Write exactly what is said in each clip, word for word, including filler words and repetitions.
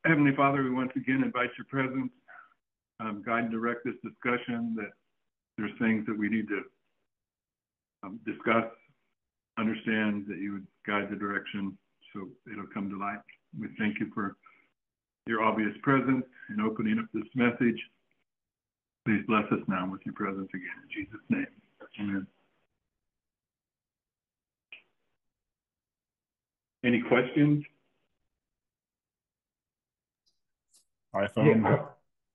Heavenly Father, we once again invite your presence, um, guide and direct this discussion, that there's things that we need to um, discuss, understand, that you would guide the direction so it'll come to light. We thank you for your obvious presence in opening up this message. Please bless us now with your presence again. In Jesus' name, amen. Any questions? iPhone. Yeah,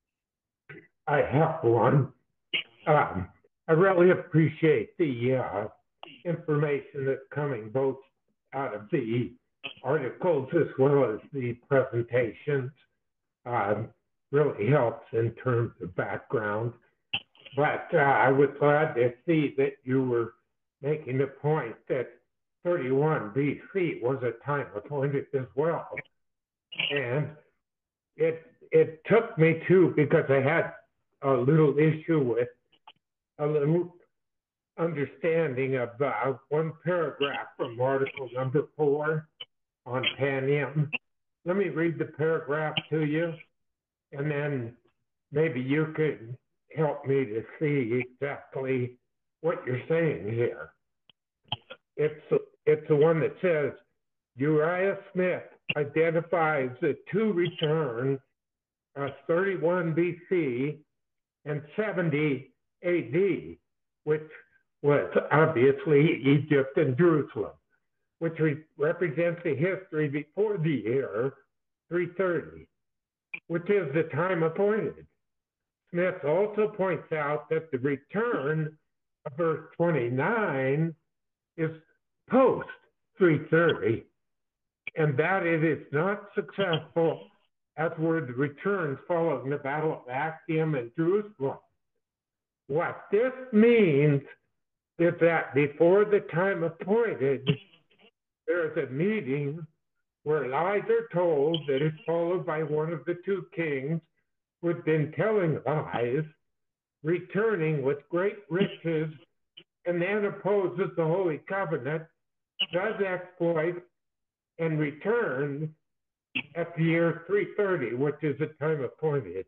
I have one. Um, I really appreciate the uh, information that's coming both out of the articles as well as the presentations. Um, really helps in terms of background. But uh, I was glad to see that you were making the point that thirty-one B C was a time appointed as well. And it it took me to, because I had a little issue with a little understanding of uh, one paragraph from article number four on Panium. Let me read the paragraph to you, and then maybe you could help me to see exactly what you're saying here. It's, it's the one that says, Uriah Smith identifies the two returns as thirty-one B C and seventy A D, which was obviously Egypt and Jerusalem, which re represents the history before the year three thirty, which is the time appointed. Smith also points out that the return of verse twenty-nine is post three thirty, and that it is not successful as were the returns following the Battle of Actium and Jerusalem. What this means is that before the time appointed, there's a meeting where lies are told that is followed by one of the two kings who had been telling lies, returning with great riches, and then opposes the Holy Covenant, does exploit, and returns at the year three thirty, which is the time appointed.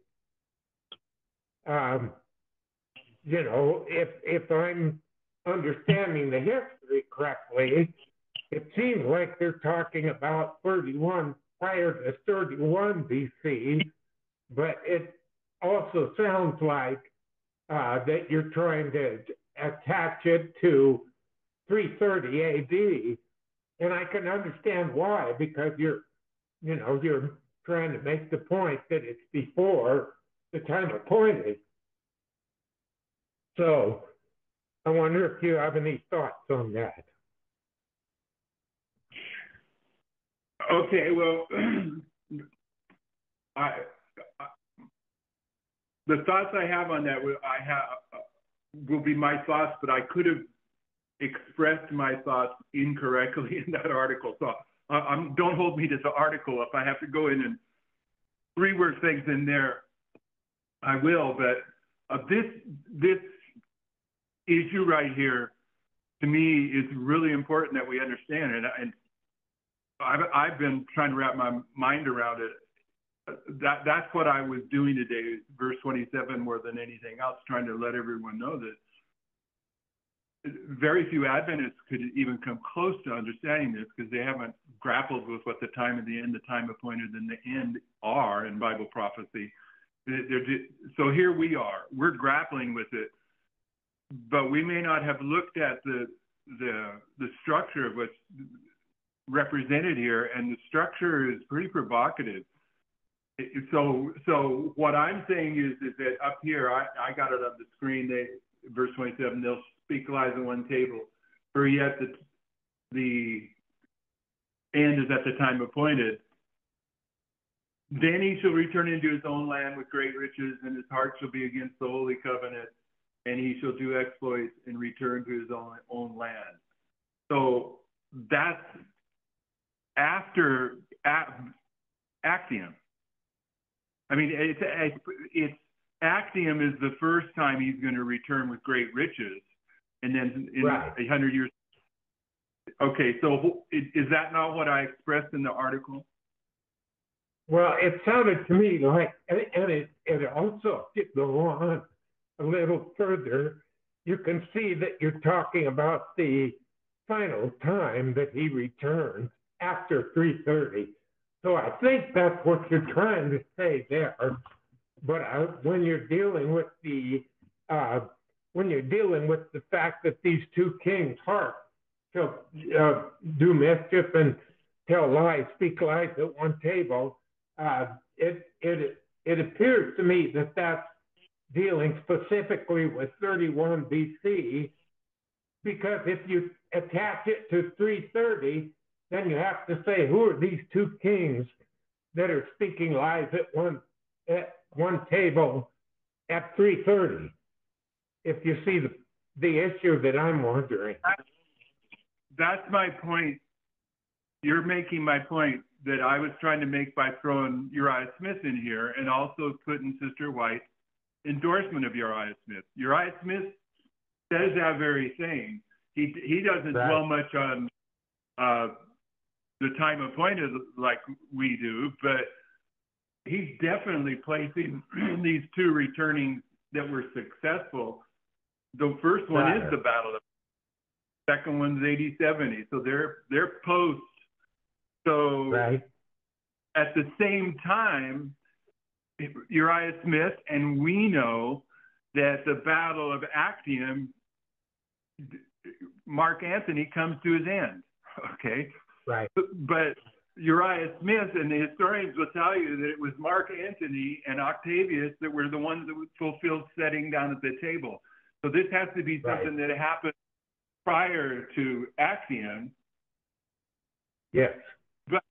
Um, you know, if, if I'm understanding the history correctly, it seems like they're talking about thirty-one prior to thirty-one B C, but it also sounds like uh, that you're trying to attach it to three thirty A D, and I can understand why, because you're, you know, you're trying to make the point that it's before the time appointed. So I wonder if you have any thoughts on that. Okay, well, I, I the thoughts I have on that will I have will be my thoughts, but I could have expressed my thoughts incorrectly in that article. So uh, I'm, don't hold me to the article. If I have to go in and rework things in there, I will. But uh, this this issue right here, to me, is really important that we understand it. And I've, I've been trying to wrap my mind around it. That that's what I was doing today, verse twenty-seven, more than anything else, trying to let everyone know that very few Adventists could even come close to understanding this, because they haven't grappled with what the time of the end, the time appointed, and the end are in Bible prophecy. They're just, so here we are, we're grappling with it, but we may not have looked at the the the structure of what's represented here, and the structure is pretty provocative. So, so what I'm saying is, is that up here, I, I got it on the screen. They, verse twenty-seven, they'll speak lies at one table, for yet the the end is at the time appointed. Then he shall return into his own land with great riches, and his heart shall be against the holy covenant, and he shall do exploits and return to his own own land. So that's after Actium. I mean, it's, it's Actium is the first time he's going to return with great riches, and then in right. a hundred years. Okay, so is that not what I expressed in the article? Well, it sounded to me like, and it, it also, if you go on a little further, you can see that you're talking about the final time that he returns after three thirty. So I think that's what you're trying to say there. But uh, when you're dealing with the uh, when you're dealing with the fact that these two kings harp to uh, do mischief and tell lies, speak lies at one table, uh, it it it appears to me that that's dealing specifically with thirty-one B C, because if you attach it to three thirty, then you have to say, who are these two kings that are speaking lies at one at one table at three thirty? If you see the the issue that I'm wondering. That's my point. You're making my point that I was trying to make by throwing Uriah Smith in here and also putting Sister White's endorsement of Uriah Smith. Uriah Smith says that very thing. He he doesn't right. dwell much on uh, the time appointed like we do, but he's definitely placing these two returning that were successful. The first one right. is the Battle of the second one's eighty seventy. So they're they're post. So right. at the same time, Uriah Smith, and we know that the Battle of Actium, Mark Antony comes to his end. Okay. Right. But Uriah Smith and the historians will tell you that it was Mark Antony and Octavius that were the ones that fulfilled setting down at the table. So this has to be something right. that happened prior to Actium. Yes. But,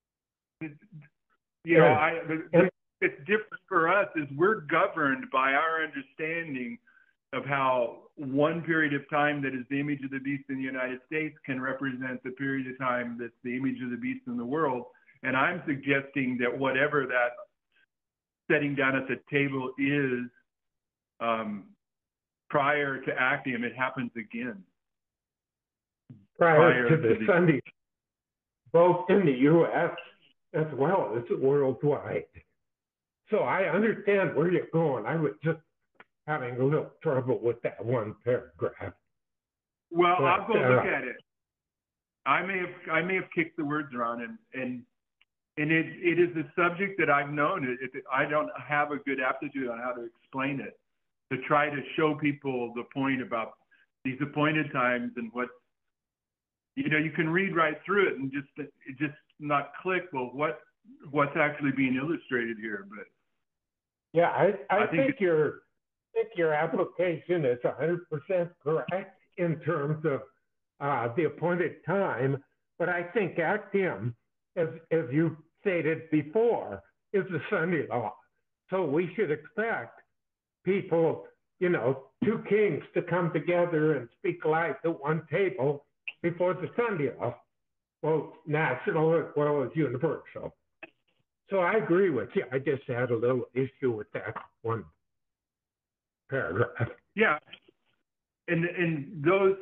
you know, I, the, it's different for us is we're governed by our understanding of how one period of time that is the image of the beast in the United States can represent the period of time that's the image of the beast in the world. And I'm suggesting that whatever that setting down at the table is um, prior to Actium, it happens again. Prior, prior to, to the, the Sunday, both in the U S as well as worldwide. So I understand where you're going. I was just having a little trouble with that one paragraph. Well, but, I'll go uh, look at it. I may have I may have kicked the words around, and and and it it is a subject that I've known. It, it, I don't have a good aptitude on how to explain it, to try to show people the point about these appointed times and what, you know, you can read right through it and just it just not click. Well, what what's actually being illustrated here? But yeah, I I, I think, think your I think your application is one hundred percent correct in terms of uh, the appointed time, but I think Actium, as as you stated before, is the Sunday law. So we should expect people, you know, two kings to come together and speak lies at one table before the Sunday law, both national as well as universal. So I agree with you. I just had a little issue with that one paragraph. Yeah, and and those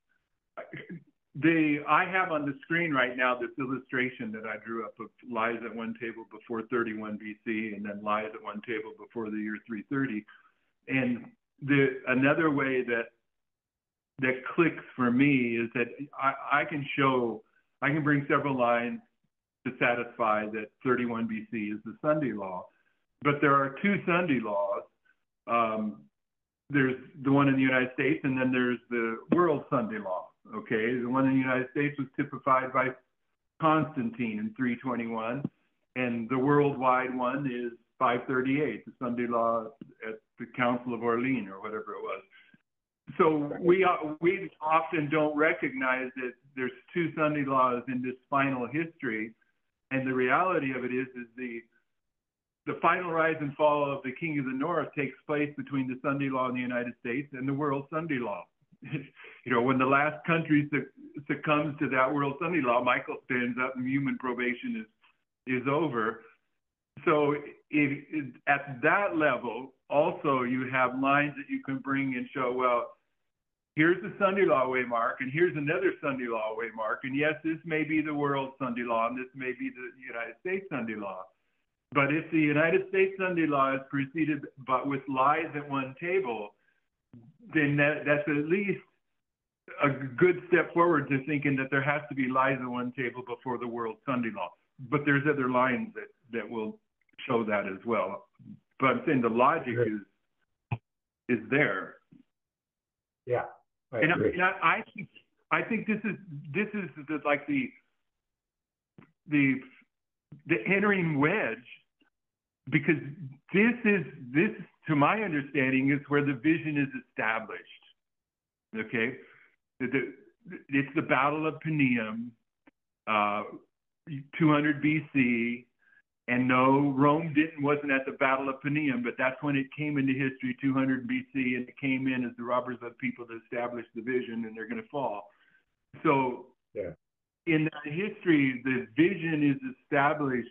the I have on the screen right now this illustration that I drew up of lies at one table before thirty-one B C and then lies at one table before the year three thirty. And the another way that that clicks for me is that I, I can show I can bring several lines to satisfy that thirty-one B C is the Sunday law, but there are two Sunday laws. Um, there's the one in the United States, and then there's the world Sunday law. Okay, the one in the United States was typified by Constantine in three twenty-one, and the worldwide one is five thirty-eight, the Sunday law at the Council of Orleans or whatever it was. So we uh, we often don't recognize that there's two Sunday laws in this final history, and the reality of it is is the the final rise and fall of the King of the North takes place between the Sunday law in the United States and the world Sunday law. You know, when the last country succumbs to that world Sunday law, Michael stands up and human probation is is over. So it, it, at that level, also you have lines that you can bring and show, well, here's the Sunday law waymark, and here's another Sunday law waymark, and yes, this may be the world Sunday law, and this may be the United States Sunday law. But if the United States Sunday law is preceded but with lies at one table, then that, that's at least a good step forward to thinking that there has to be lies at one table before the world Sunday law. But there's other lines that, that will show that as well. But I'm saying the logic is is there. Yeah, I and agree. I, I think I think this is this is the, like the the the entering wedge, because this is this to my understanding is where the vision is established. Okay, the, the, it's the Battle of Panium, uh, two hundred B C. And no, Rome didn't wasn't at the Battle of Panium, but that's when it came into history, two hundred B C, and it came in as the robbers of people to establish the vision, and they're going to fall. So, yeah. In that history, the vision is established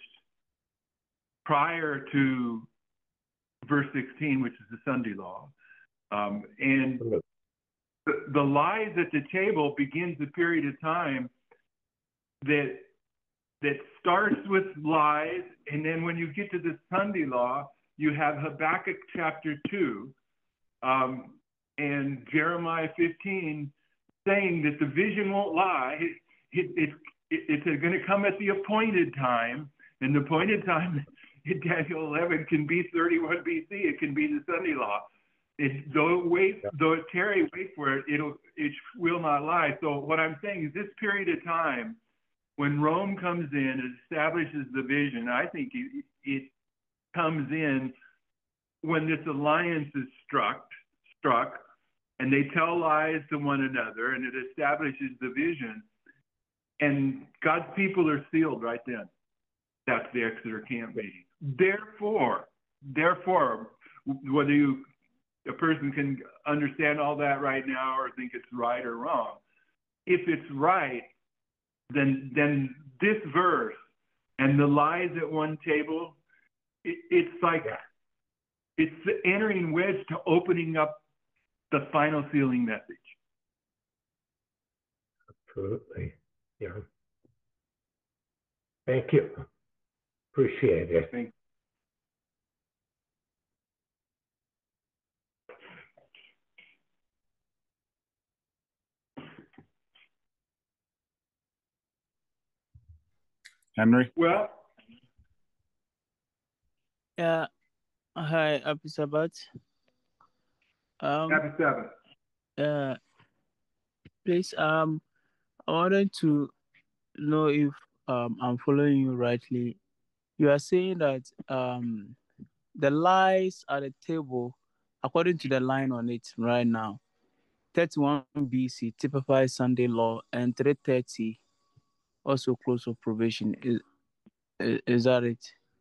prior to verse sixteen, which is the Sunday law, um, and the, the lies at the table begins a period of time that. that starts with lies, and then when you get to the Sunday law, you have Habakkuk chapter two um, and Jeremiah fifteen saying that the vision won't lie. It, it, it, it, it's going to come at the appointed time, and the appointed time in Daniel eleven can be thirty-one B C. It can be the Sunday law. It, though it wait, though it tarry, wait for it, it'll, it will not lie. So what I'm saying is this period of time, when Rome comes in and establishes the vision, I think it, it comes in when this alliance is struck, struck, and they tell lies to one another, and it establishes the vision. And God's people are sealed right then. That's the Exeter camp meeting. Therefore, therefore, whether you a person can understand all that right now or think it's right or wrong, if it's right, then then this verse and the lies at one table, it, it's like yeah. it's the entering wedge to opening up the final sealing message. Absolutely. Yeah. Thank you. Appreciate it. Thank you. Henry? Well, yeah. Hi, Happy Sabbath. Um, happy Sabbath. Uh, please, um, I wanted to know if um I'm following you rightly. You are saying that um the lies at the table, according to the line on it right now, thirty-one B C typifies Sunday law, and three thirty also close of probation. Is, is is that it?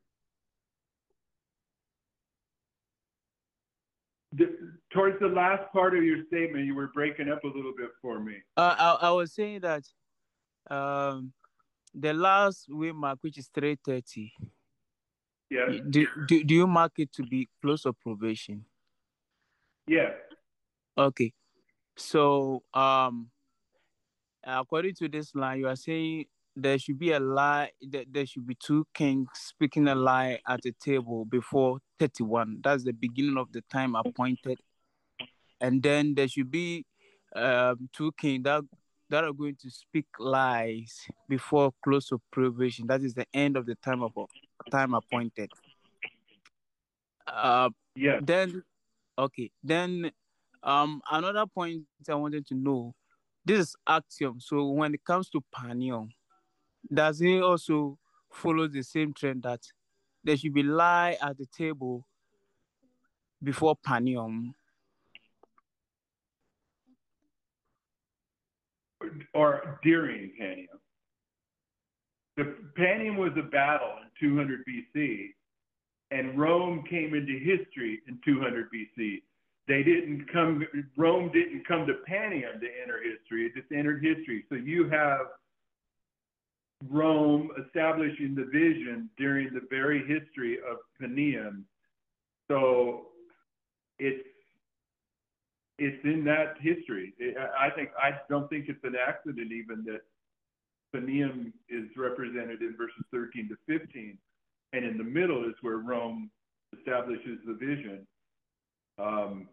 The, towards the last part of your statement, you were breaking up a little bit for me. Uh, I I was saying that um the last way mark, which is three thirty. Yes. Do, do do you mark it to be close of probation? Yes. Okay. So um according to this line, you are saying there should be a lie, that there should be two kings speaking a lie at the table before thirty-one. That's the beginning of the time appointed. And then there should be um, two kings that, that are going to speak lies before close of probation. That is the end of the time of time appointed. Uh, yeah. Then, okay. Then um, another point I wanted to know, this is axiom. So when it comes to Panion, does it also follow the same trend that there should be lie at the table before Panion? Or during Panium. The Panium was a battle in two hundred B C, and Rome came into history in two hundred B C. They didn't come, Rome didn't come to Panium to enter history, it just entered history. So you have Rome establishing the vision during the very history of Panium. So it's it's in that history. I think I don't think it's an accident even that Panium is represented in verses thirteen to fifteen. and in the middle is where Rome establishes the vision. Um,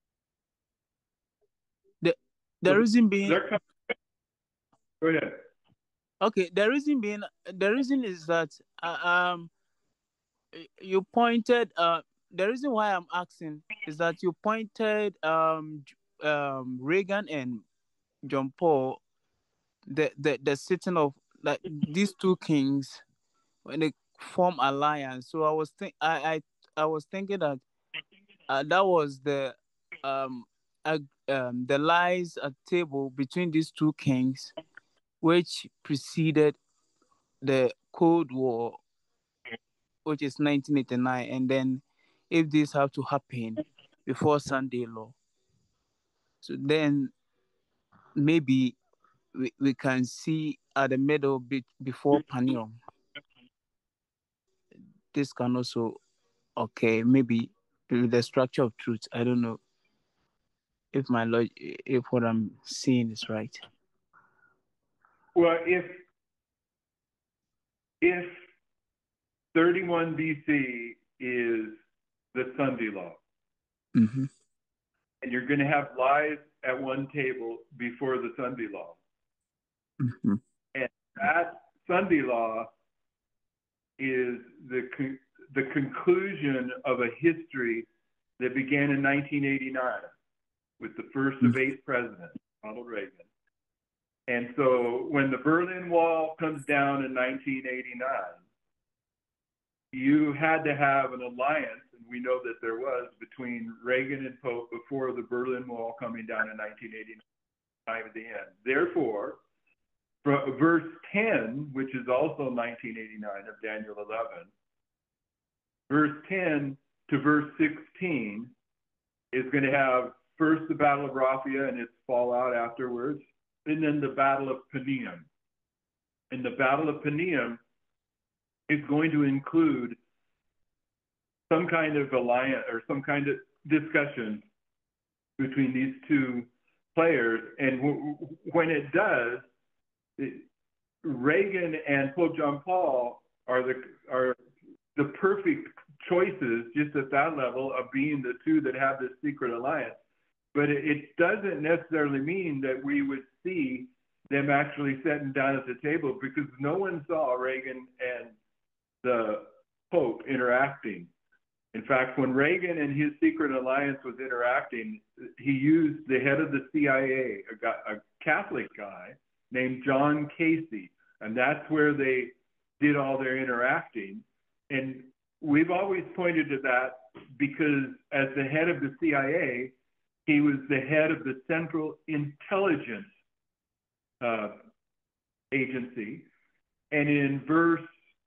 the the so reason being, coming, go ahead. Okay, the reason being, the reason is that uh, um you pointed uh the reason why I'm asking is that you pointed um um Reagan and John Paul, the the the sitting of like these two kings when they form alliance. So I was think I I I was thinking that uh, that was the um uh, um the lies at table between these two kings, which preceded the Cold War, which is nineteen eighty-nine, and then if this have to happen before Sunday Law, so then maybe we, we can see at the middle bit before Panium. This can also okay maybe the structure of truth. I don't know if my log- if what I'm seeing is right. Well, if if thirty-one B C is the Sunday Law, Mm-hmm. and you're going to have lies at one table before the Sunday Law, Mm-hmm. and that Sunday Law is the con- the conclusion of a history that began in nineteen eighty-nine with the first of eight presidents, Ronald Reagan. And so when the Berlin Wall comes down in nineteen eighty-nine, you had to have an alliance, and we know that there was, between Reagan and Pope before the Berlin Wall coming down in nineteen eighty-nine at the end. Therefore, from verse ten, which is also nineteen eighty-nine of Daniel eleven, verse ten to verse sixteen is going to have first the Battle of Raphia and its fallout afterwards, and then the Battle of Panium. And the Battle of Panium is going to include some kind of alliance or some kind of discussion between these two players. And w- when it does, it, Reagan and Pope John Paul are the are the perfect choices just at that level of being the two that have this secret alliance. But it, it doesn't necessarily mean that we would see them actually sitting down at the table, because no one saw Reagan and the Pope interacting. In fact, when Reagan and his secret alliance was interacting, he used the head of the C I A, a, guy, a Catholic guy named John Casey, and that's where they did all their interacting. And we've always pointed to that because as the head of the C I A, he was the head of the Central Intelligence uh, Agency. And in verse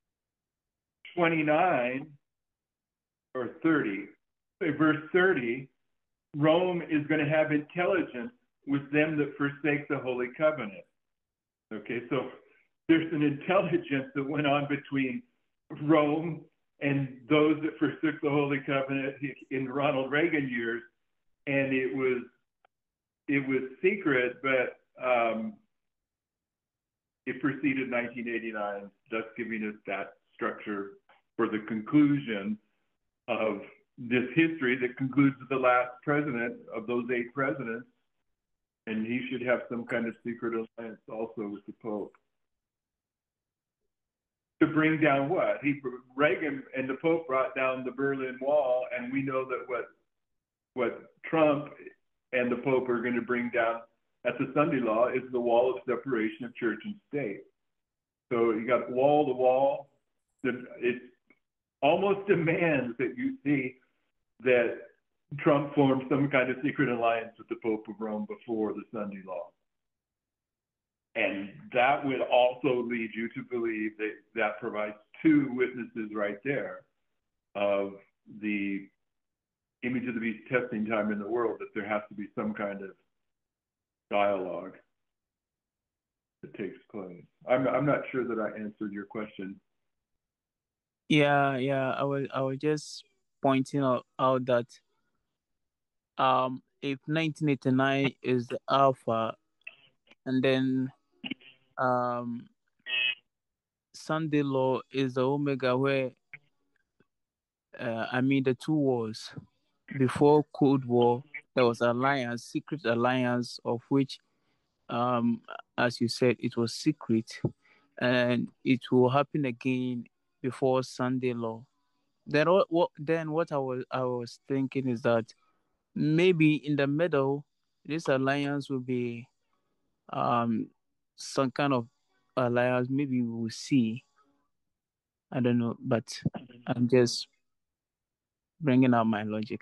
twenty-nine or thirty, verse thirty, Rome is going to have intelligence with them that forsake the Holy Covenant. Okay, so there's an intelligence that went on between Rome and those that forsook the Holy Covenant in Ronald Reagan years, and it was it was secret, but um, it preceded nineteen eighty-nine, thus giving us that structure for the conclusion of this history that concludes with the last president of those eight presidents, and he should have some kind of secret alliance also with the Pope. To bring down what? He, Reagan and the Pope brought down the Berlin Wall, and we know that what what Trump and the Pope are going to bring down at the Sunday Law is the wall of separation of church and state. So you got wall to wall. It almost demands that you see that Trump formed some kind of secret alliance with the Pope of Rome before the Sunday Law. And that would also lead you to believe that that provides two witnesses right there of the image of the beast testing time in the world, that there has to be some kind of dialogue that takes place. I'm I'm not sure that I answered your question. Yeah, yeah. I was I was just pointing out, out that um if nineteen eighty-nine is the alpha, and then um Sunday Law is the omega, where uh, I mean, the two wars. Before Cold War, there was alliance, secret alliance, of which, um, as you said, it was secret, and it will happen again before Sunday Law. Then what, what? Then what I was I was thinking is that maybe in the middle, this alliance will be um some kind of alliance. Maybe we will see. I don't know, but I'm just bringing out my logic.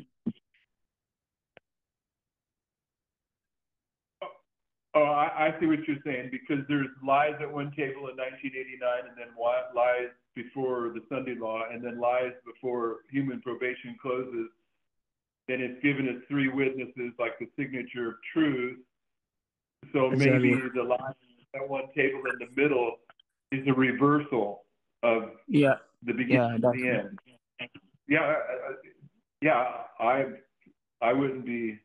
Oh, I, I see what you're saying, because there's lies at one table in nineteen eighty-nine, and then lies before the Sunday Law, and then lies before human probation closes. Then it's given as three witnesses, like the signature of truth. So Exactly. maybe the lie at one table in the middle is a reversal of Yeah, the beginning yeah, and that's the it. end. Yeah, uh, yeah, I I wouldn't be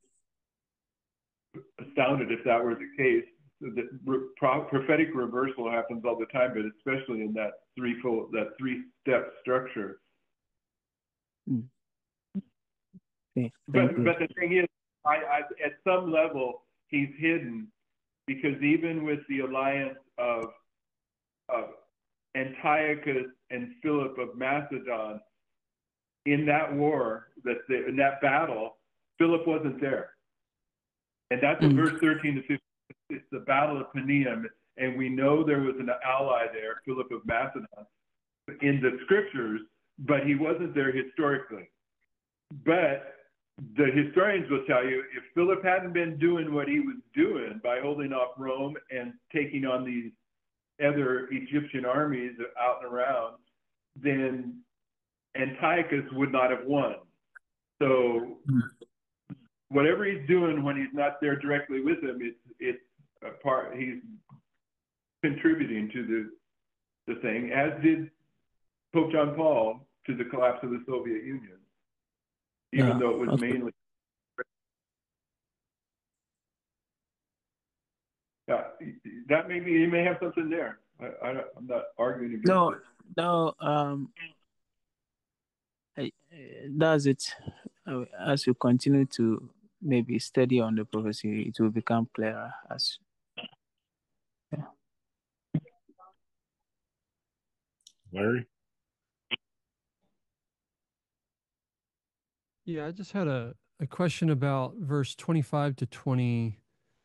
astounded if that were the case. The re- pro- prophetic reversal happens all the time, but especially in that threefold, that three-step structure. Mm. Okay, But thank you. but the thing is, I, I at some level he's hidden, because even with the alliance of of Antiochus and Philip of Macedon in that war, that the, in that battle, Philip wasn't there, and that's what Mm. verse thirteen to fifteen. It's the Battle of Panium, and we know there was an ally there, Philip of Macedon, in the scriptures, but he wasn't there historically. But the historians will tell you, if Philip hadn't been doing what he was doing by holding off Rome and taking on these other Egyptian armies out and around, then Antiochus would not have won. So whatever he's doing when he's not there directly with him, it's it's a part. He's contributing to the the thing, as did Pope John Paul to the collapse of the Soviet Union, even Yeah, though it was okay. mainly. Yeah, that maybe you may have something there. I, I I'm not arguing against No, it. no, um, I, that's it. Uh, As you continue to maybe study on the prophecy, it will become clearer. As yeah. Larry? Yeah, I just had a, a question about verse twenty-five to twenty-seven.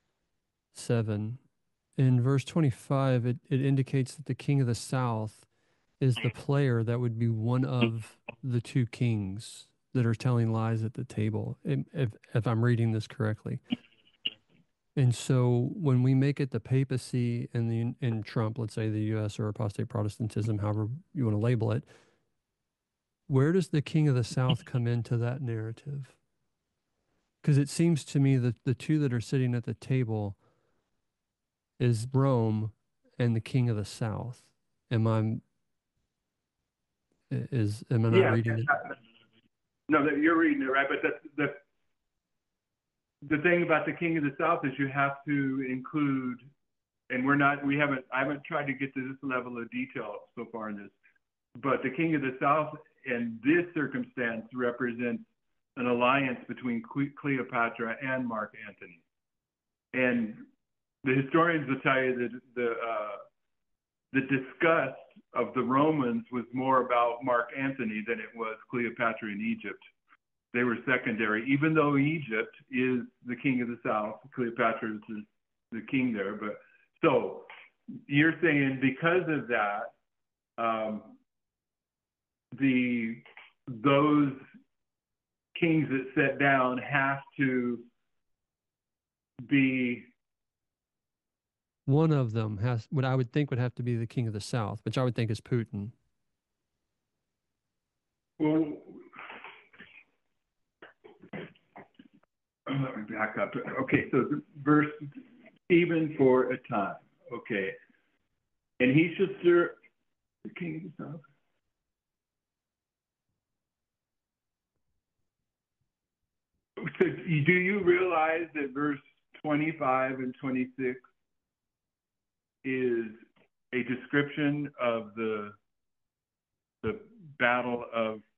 In verse twenty-five, it, it indicates that the king of the south is the player that would be one of the two kings that are telling lies at the table, if, if, if I'm reading this correctly. And so when we make it the papacy and the in Trump, let's say the U S or apostate Protestantism, however you want to label it, where does the king of the south come into that narrative? Because it seems to me that the two that are sitting at the table is Rome and the king of the south. Am I is am I not Yeah, reading it? no, that you're reading it right, but that's the the thing about the king of the south is you have to include, and we're not, we haven't, I haven't tried to get to this level of detail so far in this, but the king of the south in this circumstance represents an alliance between Cleopatra and Mark Antony. And the historians will tell you that the uh, the disgust of the Romans was more about Mark Antony than it was Cleopatra in Egypt. They were secondary, even though Egypt is the king of the south. Cleopatra is the, the king there. But so you're saying because of that, um, the those kings that sit down have to be. One of them has what I would think would have to be the king of the south, which I would think is Putin. Well, let me back up. Okay, so verse, even for a time. Okay. And he should serve the king of the south. So do you realize that verse twenty-five and twenty-six is a description of the the battle of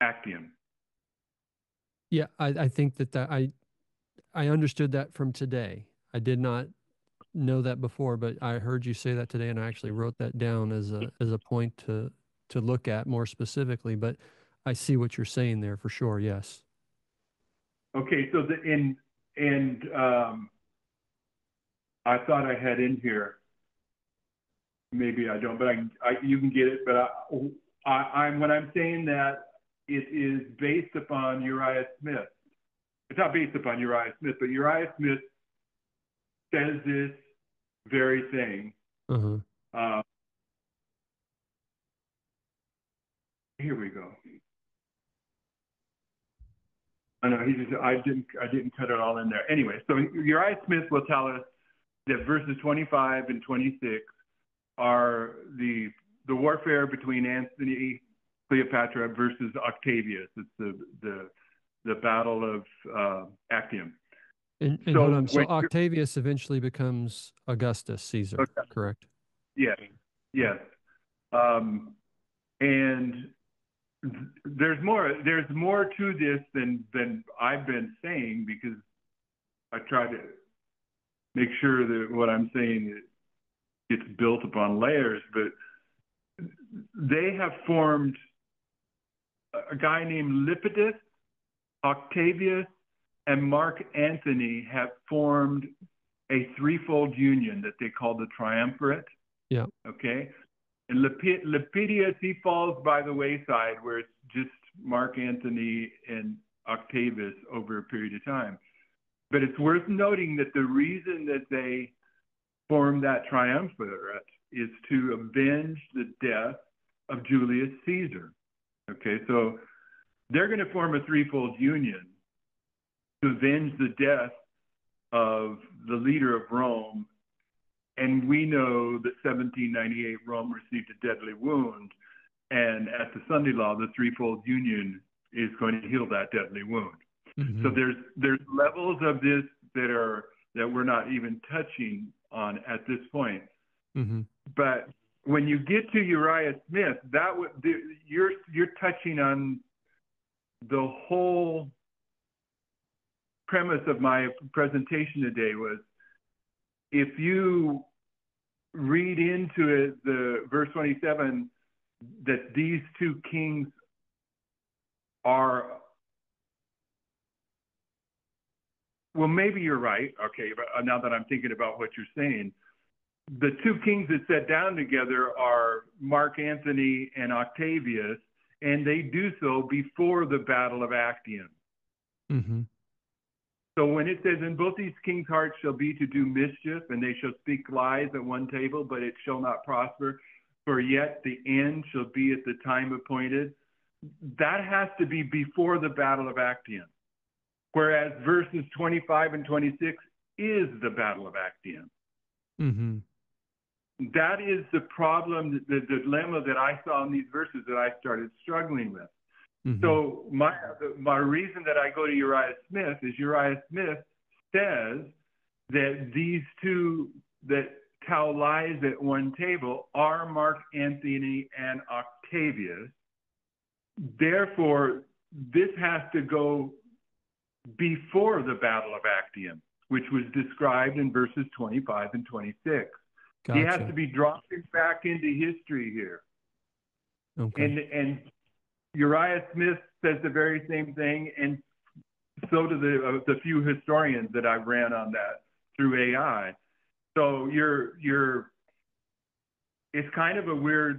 Actium. Yeah, I, I think that, that I I understood that from today. I did not know that before, but I heard you say that today, and I actually wrote that down as a as a point to to look at more specifically. But I see what you're saying there for sure. Yes. Okay, so the in and um, I thought I had in here. Maybe I don't, but I, I you can get it. But I, I, I'm when I'm saying that it is based upon Uriah Smith. It's not based upon Uriah Smith, but Uriah Smith says this very thing. Uh-huh. Uh, here we go. I know he just I didn't I didn't cut it all in there. Anyway, so Uriah Smith will tell us that verses twenty-five and twenty-six are the the warfare between Antony Cleopatra versus Octavius. It's the the the battle of uh, Actium. And, and so hold on. So Octavius eventually becomes Augustus Caesar, okay. Correct? Yes, yes. Um, and th there's more. There's more to this than than I've been saying, because I try to make sure that what I'm saying gets built upon layers. But they have formed a guy named Lepidus, Octavius, and Mark Antony have formed a threefold union that they call the triumvirate. Yeah. Okay. And Lepid Lepidus, he falls by the wayside, where it's just Mark Antony and Octavius over a period of time. But it's worth noting that the reason that they formed that triumvirate is to avenge the death of Julius Caesar. Okay, so they're going to form a threefold union to avenge the death of the leader of Rome. And we know that seventeen ninety-eight Rome received a deadly wound, and at the Sunday law, the threefold union is going to heal that deadly wound. Mm-hmm. So there's there's levels of this that are that we're not even touching on at this point. Mm-hmm. But when you get to Uriah Smith, that would you're you're touching on the whole premise of my presentation today. Was if you read into it, the verse twenty-seven, that these two kings are, well, maybe you're right. Okay, but now that I'm thinking about what you're saying, the two kings that sat down together are Mark Antony and Octavius, and they do so before the Battle of Actium. Mm-hmm. So when it says, "In both these kings' hearts shall be to do mischief, and they shall speak lies at one table, but it shall not prosper, for yet the end shall be at the time appointed," that has to be before the Battle of Actium. Whereas verses twenty-five and twenty-six is the Battle of Actium. Mm-hmm. That is the problem, the, the dilemma that I saw in these verses that I started struggling with. Mm-hmm. So my my reason that I go to Uriah Smith is Uriah Smith says that these two that tell lies at one table are Mark Antony and Octavius. Therefore, this has to go before the Battle of Actium, which was described in verses twenty-five and twenty-six. Gotcha. He has to be dropping back into history here. Okay. And and Uriah Smith says the very same thing, and so do the uh, the few historians that I ran on that through A I. So you're you're it's kind of a weird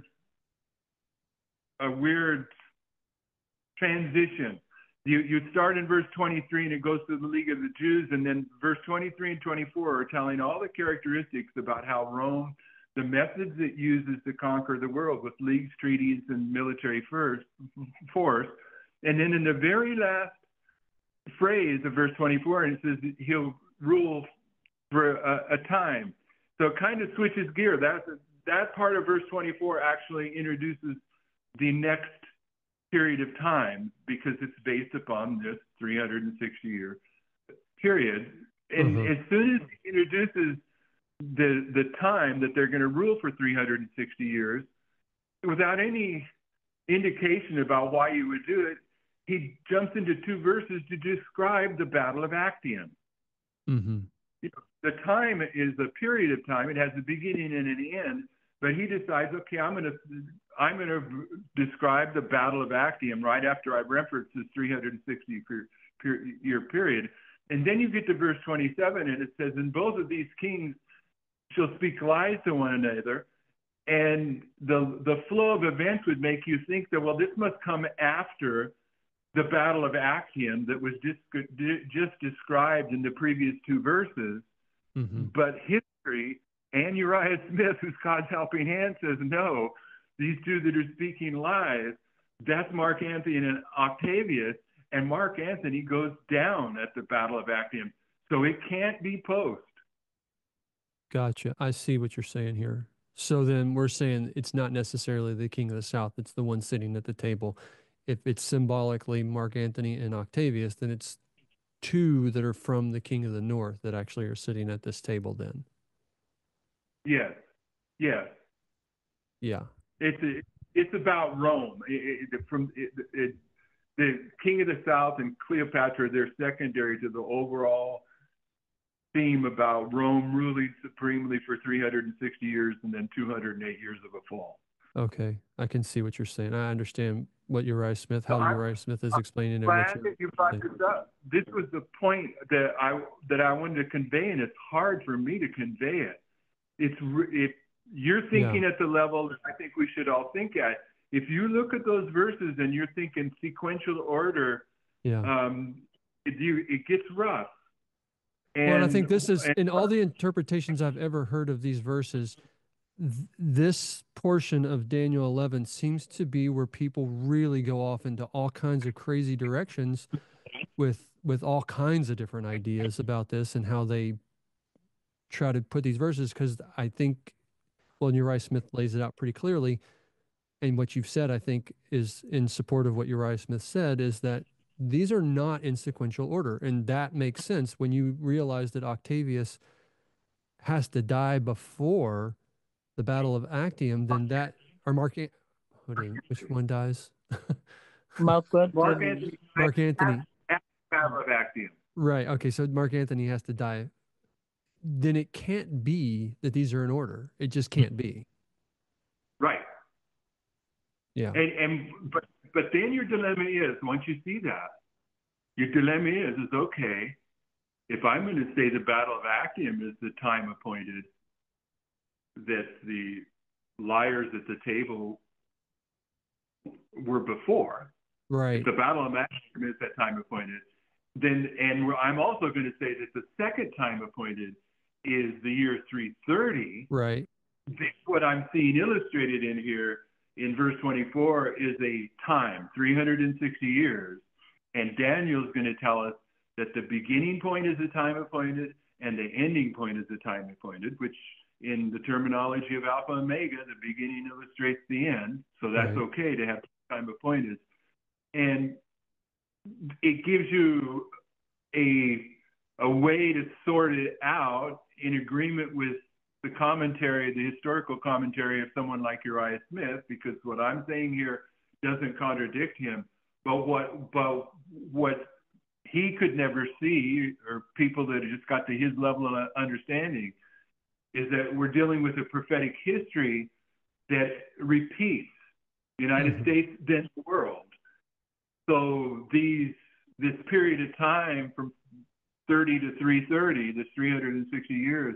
a weird transition. You you start in verse twenty-three and it goes to the League of the Jews, and then verse twenty-three and twenty-four are telling all the characteristics about how Rome, the methods it uses to conquer the world with leagues, treaties, and military first, force. And then in the very last phrase of verse twenty-four, it says he'll rule for a, a time. So it kind of switches gear. That, that part of verse twenty-four actually introduces the next period of time, because it's based upon this three hundred sixty year period. And mm-hmm. as soon as it introduces the the time that they're going to rule for three hundred sixty years, without any indication about why you would do it, he jumps into two verses to describe the Battle of Actium. Mm-hmm. You know, the time is a period of time. It has a beginning and an end. But he decides, okay, I'm going to I'm going to describe the Battle of Actium right after I've referenced this three hundred sixty per, per, year period. And then you get to verse twenty-seven, and it says, "And both of these kings shall speak lies to one another." And the the flow of events would make you think that, well, this must come after the Battle of Actium that was just, just described in the previous two verses. Mm-hmm. But history and Uriah Smith, who's God's helping hand, says, no, these two that are speaking lies, that's Mark Antony and Octavius, and Mark Antony goes down at the Battle of Actium. So it can't be post. Gotcha. I see what you're saying here. So then we're saying it's not necessarily the king of the south, it's the one sitting at the table. If it's symbolically Mark Antony and Octavius, then it's two that are from the king of the north that actually are sitting at this table then. Yes, yes. Yeah. It's a, it's about Rome. It, it, from it, it, the king of the south and Cleopatra, they're secondary to the overall theme about Rome ruling supremely for three hundred sixty years and then two hundred eight years of a fall. Okay, I can see what you're saying. I understand what Uriah Smith, how So Uriah Smith is explaining it. Glad that you brought this up. This was the point that I that I wanted to convey, and it's hard for me to convey it. It's if you're thinking Yeah. at the level that I think we should all think at. If you look at those verses and you're thinking sequential order, Yeah. um, it, you, it gets rough. And, Well, and I think this is, and, in all the interpretations I've ever heard of these verses, th this portion of Daniel eleven seems to be where people really go off into all kinds of crazy directions with with all kinds of different ideas about this and how they try to put these verses, because I think, well, Uriah Smith lays it out pretty clearly, and what you've said, I think, is in support of what Uriah Smith said, is that these are not in sequential order, and that makes sense when you realize that Octavius has to die before the Battle of Actium. Then that, or Mark, An- hold on, which one dies? Mark Mark Antony. Antony, Mark Antony. at the Battle of Actium. Right. Okay. So Mark Antony has to die. Then it can't be that these are in order. It just can't be. Right. Yeah. And and but but then your dilemma is, once you see that, your dilemma is is okay, if I'm going to say the Battle of Actium is the time appointed that the liars at the table were before, Right. if the Battle of Actium is that time appointed, then and I'm also going to say that the second time appointed is the year three thirty. Right. This, what I'm seeing illustrated in here in verse twenty-four is a time, three hundred sixty years. And Daniel's going to tell us that the beginning point is the time appointed and the ending point is the time appointed, which in the terminology of Alpha and Omega, the beginning illustrates the end. So that's Right. okay to have time appointed. And it gives you a, a way to sort it out in agreement with the commentary, the historical commentary of someone like Uriah Smith, because what I'm saying here doesn't contradict him. But what, but what he could never see, or people that just got to his level of understanding, is that we're dealing with a prophetic history that repeats the United Mhm. States, then the world. So these this period of time from thirty to three thirty, this three hundred sixty years,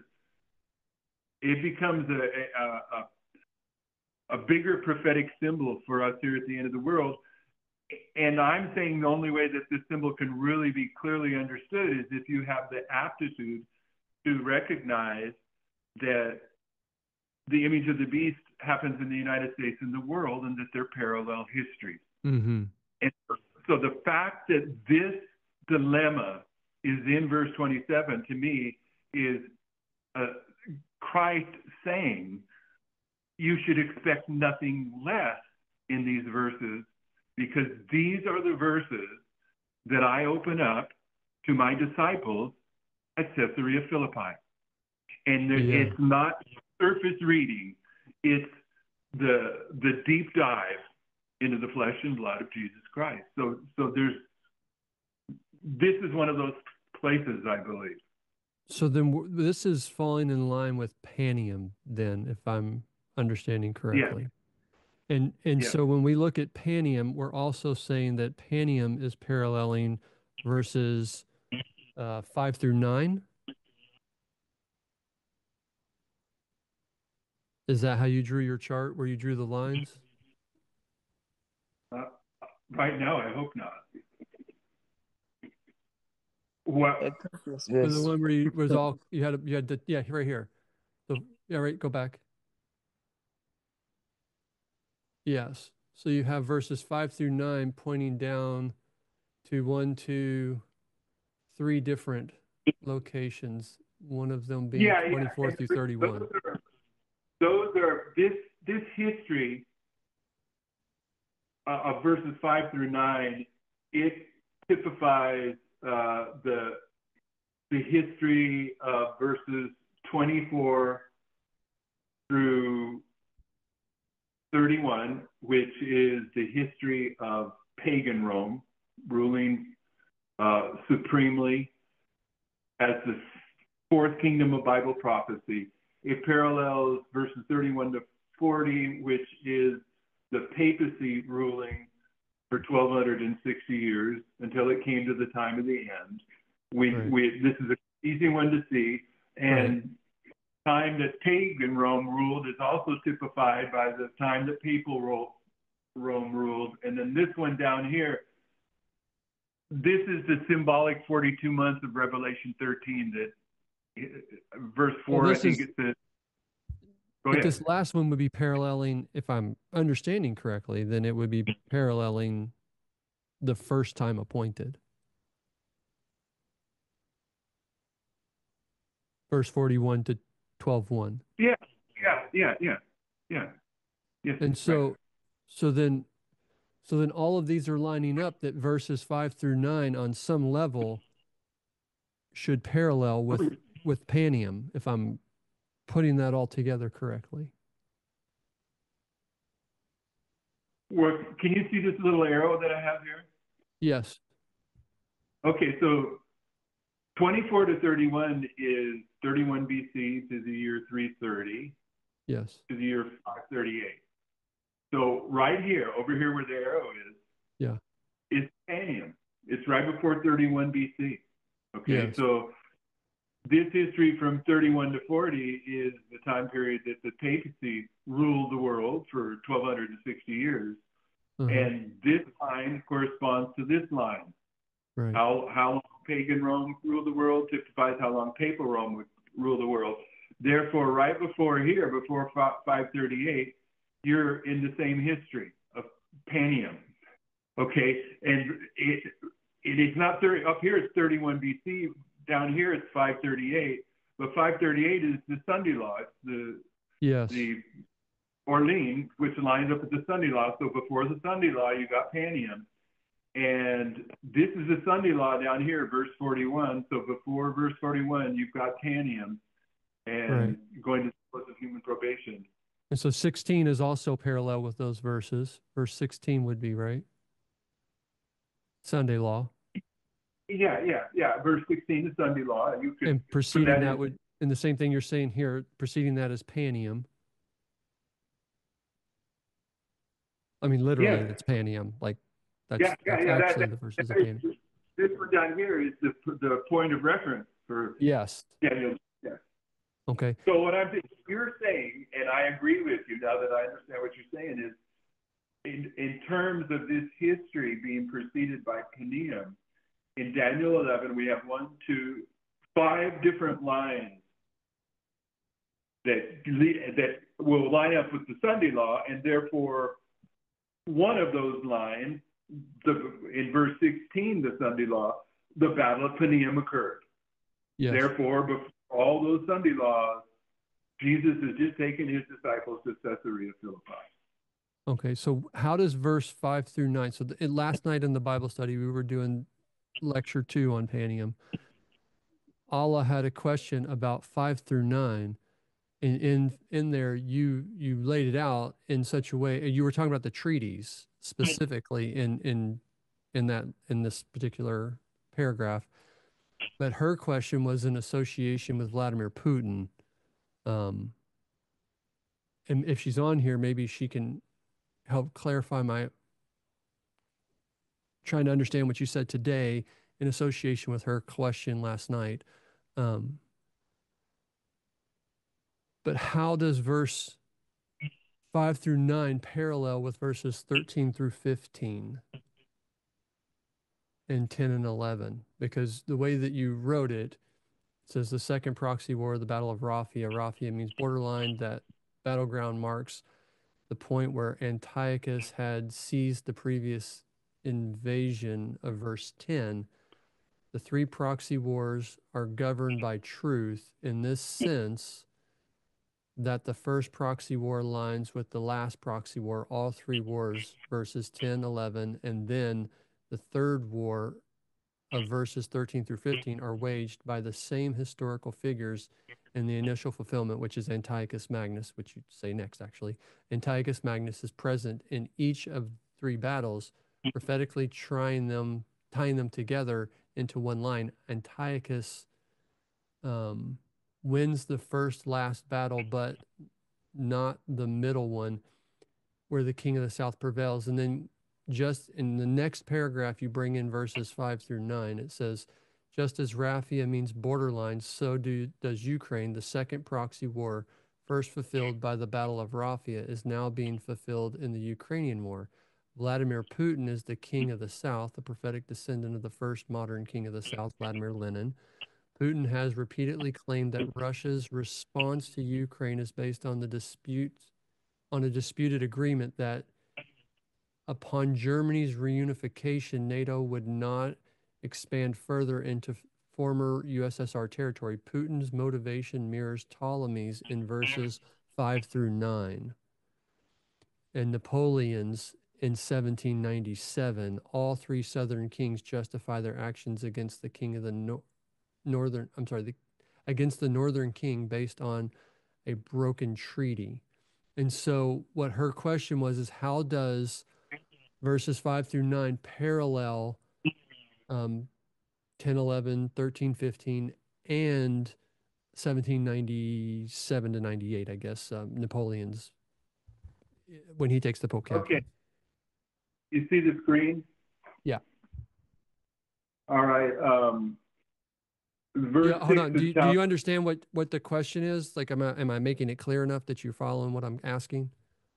it becomes a, a, a, a bigger prophetic symbol for us here at the end of the world. And I'm saying the only way that this symbol can really be clearly understood is if you have the aptitude to recognize that the image of the beast happens in the United States and the world, and that they're parallel histories. Mm-hmm. And so the fact that this dilemma is in verse twenty-seven, to me, is uh, Christ saying you should expect nothing less in these verses, because these are the verses that I open up to my disciples at Caesarea Philippi. And Yeah. it's not surface reading, it's the the deep dive into the flesh and blood of Jesus Christ. So, so there's, this is one of those places, I believe. So then w- this is falling in line with Panium, then, if I'm understanding correctly. Yeah. And and yeah. So when we look at Panium, we're also saying that Panium is paralleling verses uh, five through nine. Is that how you drew your chart, where you drew the lines? Uh, right now, I hope not. Well, yes. The one where you was all you had you had the yeah right here. So yeah, right. Go back. Yes. So you have verses five through nine pointing down to one, two, three different locations. One of them being yeah, twenty-four yeah. through thirty-one. Those are, those are this this history uh, of verses five through nine. It typifies uh, the the history of verses twenty-four through thirty-one, which is the history of pagan Rome ruling uh, supremely as the fourth kingdom of Bible prophecy. It parallels verses thirty-one to forty, which is the papacy ruling for twelve sixty years until it came to the time of the end. We, right. we this is an easy one to see, and right. time that pagan Rome ruled is also typified by the time that papal Rome ruled. And then this one down here, this is the symbolic forty-two months of Revelation thirteen that verse four, well, I think is, it says. Go ahead. If this last one would be paralleling, if I'm understanding correctly, then it would be paralleling the first time appointed. Verse forty-one to twelve one. Yeah, yeah, yeah, yeah, yeah. Yes. And so, right. so then, so then all of these are lining up that verses five through nine on some level should parallel with, with Panium, if I'm putting that all together correctly. Well, can you see this little arrow that I have here? Yes. Okay, so twenty-four to thirty-one is thirty-one B C to the year three thirty. Yes. To the year five thirty-eight. So right here, over here where the arrow is, yeah, is Panium. It's right before thirty-one B C. Okay, yes. So this history from thirty-one to forty is the time period that the papacy ruled the world for twelve sixty years. Uh-huh. And this line corresponds to this line. Right. How, how long pagan Rome ruled the world typifies how long papal Rome would rule the world. Therefore, right before here, before five thirty-eight, you're in the same history of Panium. Okay, and it, it is not thirty, up here it's thirty-one B C, down here it's five thirty-eight, but five thirty-eight is the Sunday law. It's the, yes. the Orleans, which lines up with the Sunday law. So before the Sunday law, you got Panium. And this is the Sunday law down here, verse forty-one. So before verse forty-one, you've got Panium and right. going to the course of human probation. And so sixteen is also parallel with those verses. Verse sixteen would be, right? Sunday law. Yeah, yeah, yeah. Verse sixteen is Sunday law. You could and preceding that, that in, would, and the same thing you're saying here, preceding that is Panium. I mean, literally, yeah. It's Panium. Like, that's, yeah, yeah, that's yeah, actually that, the verses that, of Panium. This one down here is the, the point of reference for yes. Daniel. Yes. Okay. So what I'm you're saying, and I agree with you now that I understand what you're saying, is in, in terms of this history being preceded by Panium, in Daniel eleven, we have one, two, five different lines that, that will line up with the Sunday law, and therefore one of those lines, the, in verse sixteen, the Sunday law, the Battle of Panium occurred. Yes. Therefore, before all those Sunday laws, Jesus has just taken his disciples to Caesarea Philippi. Okay, so how does verse five through nine? So the, last night in the Bible study, we were doing lecture two on Panium. Allah had a question about five through nine. And in, in there, you, you laid it out in such a way, you were talking about the treaties specifically in in in that in this particular paragraph. But her question was in association with Vladimir Putin. Um, and if she's on here, maybe she can help clarify my trying to understand what you said today in association with her question last night. Um, but how does verse five through nine parallel with verses thirteen through fifteen and ten and eleven? Because the way that you wrote it, it says the second proxy war, the Battle of Raphia. Raphia means borderline. That battleground marks the point where Antiochus had seized the previous invasion of verse ten. The three proxy wars are governed by truth in this sense that the first proxy war aligns with the last proxy war, all three wars, verses ten, eleven, and then the third war of verses thirteen through fifteen are waged by the same historical figures in the initial fulfillment, which is Antiochus Magnus, which you say next, actually. Antiochus Magnus is present in each of three battles, prophetically trying them, tying them together into one line. Antiochus um, wins the first last battle, but not the middle one, where the king of the south prevails. And then just in the next paragraph, you bring in verses five through nine. It says, just as Raphia means borderline, so do, does Ukraine. The second proxy war, first fulfilled by the Battle of Raphia, is now being fulfilled in the Ukrainian war. Vladimir Putin is the king of the south, the prophetic descendant of the first modern king of the south, Vladimir Lenin. Putin has repeatedly claimed that Russia's response to Ukraine is based on the dispute, on a disputed agreement that upon Germany's reunification, NATO would not expand further into former U S S R territory. Putin's motivation mirrors Ptolemy's in verses five through nine. And Napoleon's in seventeen ninety-seven. All three southern kings justify their actions against the king of the no northern, I'm sorry, the, against the northern king based on a broken treaty. And so what her question was is, how does verses five through nine parallel um, ten, eleven, thirteen, fifteen, and seventeen ninety-seven to ninety-eight, I guess, um, Napoleon's, when he takes the Pope captive. Okay. You see the screen? Yeah. All right. Um, verse yeah, hold on. Do you, do you down. understand what, what the question is? Like, am I, am I making it clear enough that you're following what I'm asking?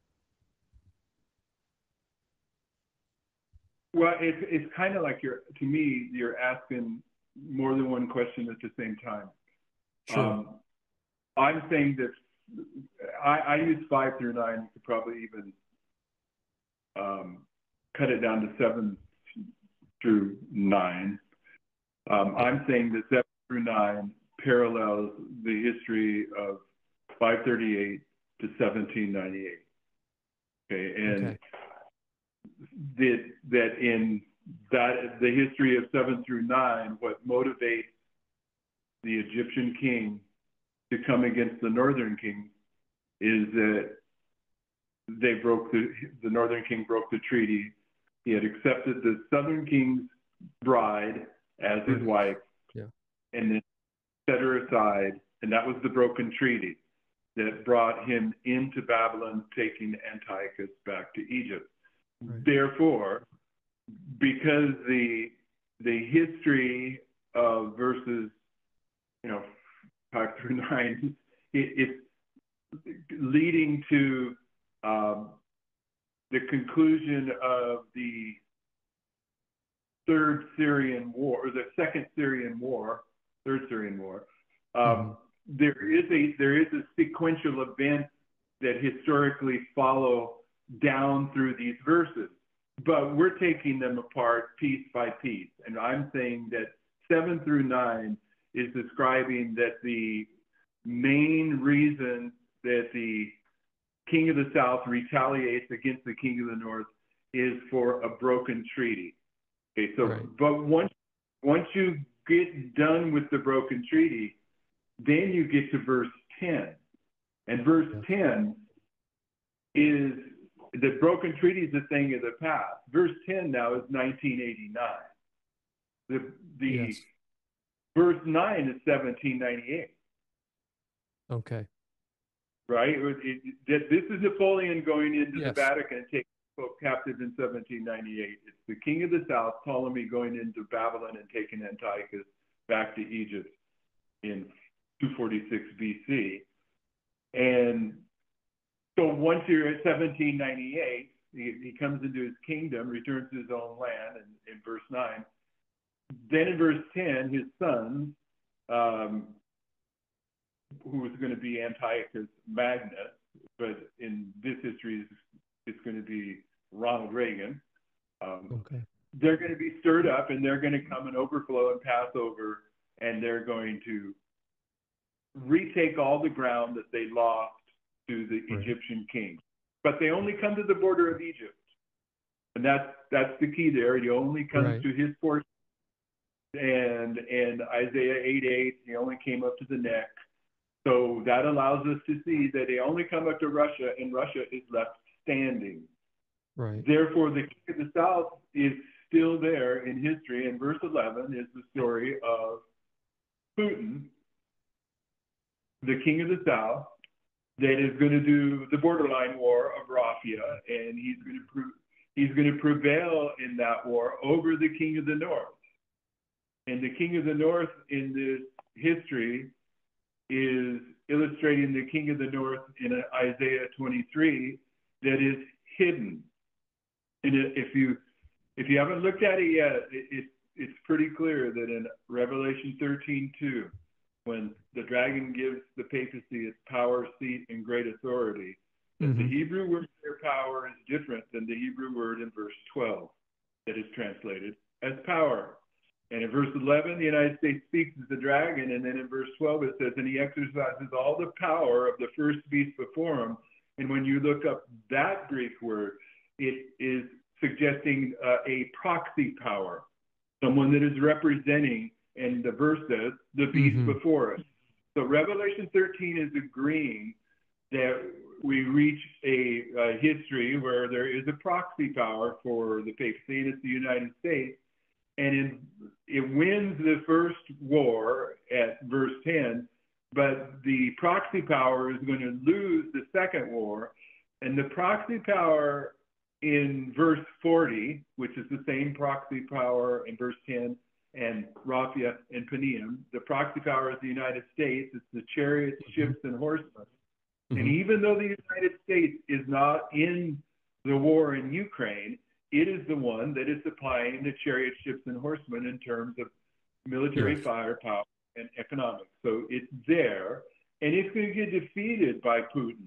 Well, it's it's kind of like you're, to me, you're asking more than one question at the same time. Sure. Um, I'm saying that I, I use five through nine. You could probably even um, cut it down to seven through nine. Um, I'm saying that seven through nine parallels the history of five thirty-eight to seventeen ninety-eight. Okay, and Okay. that that in that the history of seven through nine, what motivates the Egyptian king to come against the northern king is that they broke the the northern king broke the treaty. He had accepted the southern king's bride as his wife, yeah, and then set her aside, and that was the broken treaty that brought him into Babylon, taking Antiochus back to Egypt. right. Therefore, because the the history of verses, you know, five through nine, it, it's leading to um, the conclusion of the third Syrian war, or the second Syrian war, third Syrian war. Um, Mm-hmm. There is a there is a sequential event that historically follow down through these verses, but we're taking them apart piece by piece. And I'm saying that seven through nine is describing that the main reason that the king of the south retaliates against the king of the north is for a broken treaty. Okay, so Right. but once once you get done with the broken treaty, then you get to verse ten. And verse Yeah. ten is the broken treaty is a thing of the past. Verse ten now is nineteen eighty-nine. The, the Yes. verse nine is seventeen ninety-eight. Okay. Right? It, it, this is Napoleon going into Yes. the Vatican and taking Pope captive in seventeen ninety-eight. It's the king of the south, Ptolemy, going into Babylon and taking Antiochus back to Egypt in two forty-six B C. And so once you're at seventeen ninety-eight, he, he comes into his kingdom, returns to his own land in, in verse nine. Then in verse ten, his sons, um, who was going to be Antiochus Magnus, but in this history, it's, it's going to be Ronald Reagan. Um, Okay. They're going to be stirred up, and they're going to come and overflow and pass over, and they're going to retake all the ground that they lost to the Right. Egyptian king. But they only come to the border of Egypt. And that's that's the key there. He only comes Right. to his portion. And and Isaiah eight eight, he only came up to the neck. So that allows us to see that they only come up to Russia, and Russia is left standing. Right. Therefore, the king of the south is still there in history. And verse eleven is the story of Putin, the king of the south, that is going to do the borderline war of Raffia, and he's going to pre- he's going to prevail in that war over the king of the north. And the king of the north in this history is illustrating the king of the north in Isaiah twenty-three that is hidden. And if you if you haven't looked at it yet, it, it, it's pretty clear that in Revelation thirteen two, when the dragon gives the papacy its power, seat, and great authority, that Mhm. the Hebrew word for their power is different than the Hebrew word in verse twelve that is translated as power. And in verse eleven, the United States speaks as the dragon, and then in verse twelve it says, and he exercises all the power of the first beast before him. And when you look up that Greek word, it is suggesting uh, a proxy power, someone that is representing, and the verse says, the beast Mhm. before us. So Revelation thirteen is agreeing that we reach a, a history where there is a proxy power for the papacy, and it's the United States. And in, it wins the first war at verse ten, but the proxy power is going to lose the second war. And the proxy power in verse forty, which is the same proxy power in verse ten, and Raphia and Panium, the proxy power is the United States. It's the chariots, ships, and horsemen. Mhm. And even though the United States is not in the war in Ukraine, it is the one that is supplying the chariot, ships, and horsemen in terms of military Yes. firepower and economics. So it's there, and it's going to get defeated by Putin.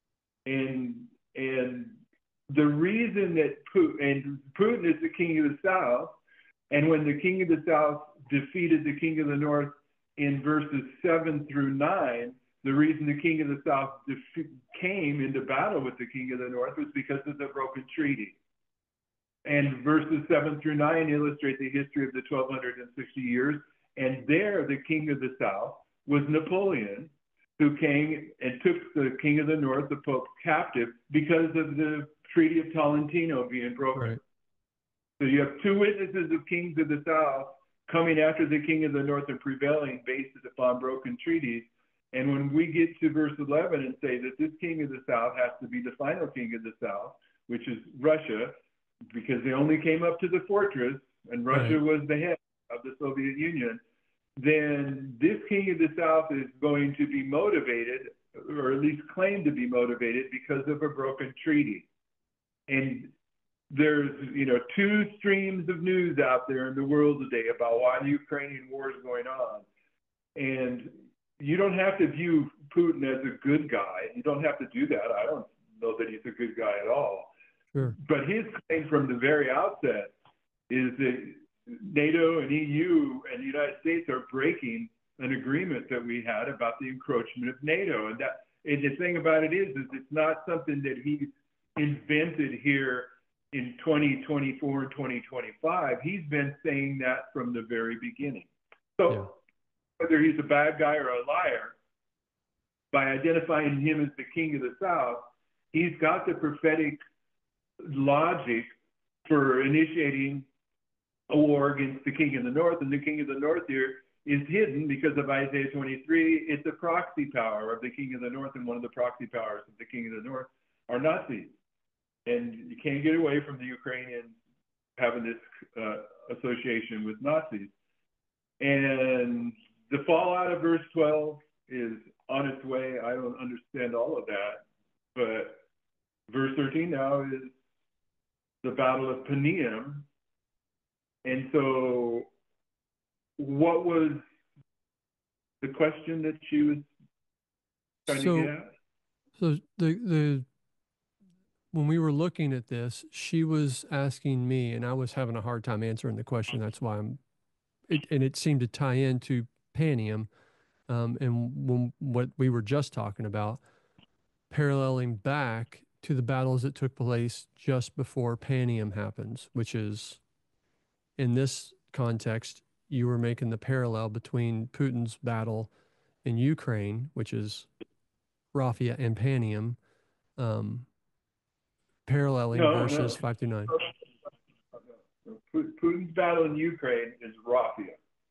And and the reason that Putin, and Putin is the king of the south, and when the king of the south defeated the king of the north in verses seven through nine, the reason the king of the south def- came into battle with the king of the north was because of the broken treaty. And verses seven through nine illustrate the history of the twelve sixty years. And there, the king of the south was Napoleon, who came and took the king of the north, the Pope, captive because of the Treaty of Tolentino being broken. Right. So you have two witnesses of kings of the south coming after the king of the north and prevailing based upon broken treaties. And when we get to verse eleven and say that this king of the south has to be the final king of the south, which is Russia, because they only came up to the fortress and Russia Right. was the head of the Soviet Union, then this king of the south is going to be motivated, or at least claimed to be motivated, because of a broken treaty. And there's, you know, two streams of news out there in the world today about why the Ukrainian war is going on. And you don't have to view Putin as a good guy. You don't have to do that. I don't know that he's a good guy at all. Sure. But his claim from the very outset is that NATO and E U and the United States are breaking an agreement that we had about the encroachment of NATO. And that, and the thing about it is, is it's not something that he invented here in twenty twenty-four and twenty twenty-five. He's been saying that from the very beginning. So Yeah. whether he's a bad guy or a liar, by identifying him as the king of the South, he's got the prophetic logic for initiating a war against the king of the north, and the king of the north here is hidden because of Isaiah twenty-three. It's a proxy power of the king of the north, and one of the proxy powers of the king of the north are Nazis. And you can't get away from the Ukrainians having this uh, association with Nazis. And the fallout of verse twelve is on its way. I don't understand all of that, but verse thirteen now is the Battle of Peniam. And so what was the question that she was trying So, to get at? so the the when we were looking at this, she was asking me, and I was having a hard time answering the question. That's why I'm, it, and it seemed to tie into Panium, um, and when, what we were just talking about, paralleling back to the battles that took place just before Panium happens, which is, in this context, you were making the parallel between Putin's battle in Ukraine, which is Raphia and Panium, um, paralleling No, verses no. five through nine. Putin's battle in Ukraine is Raphia.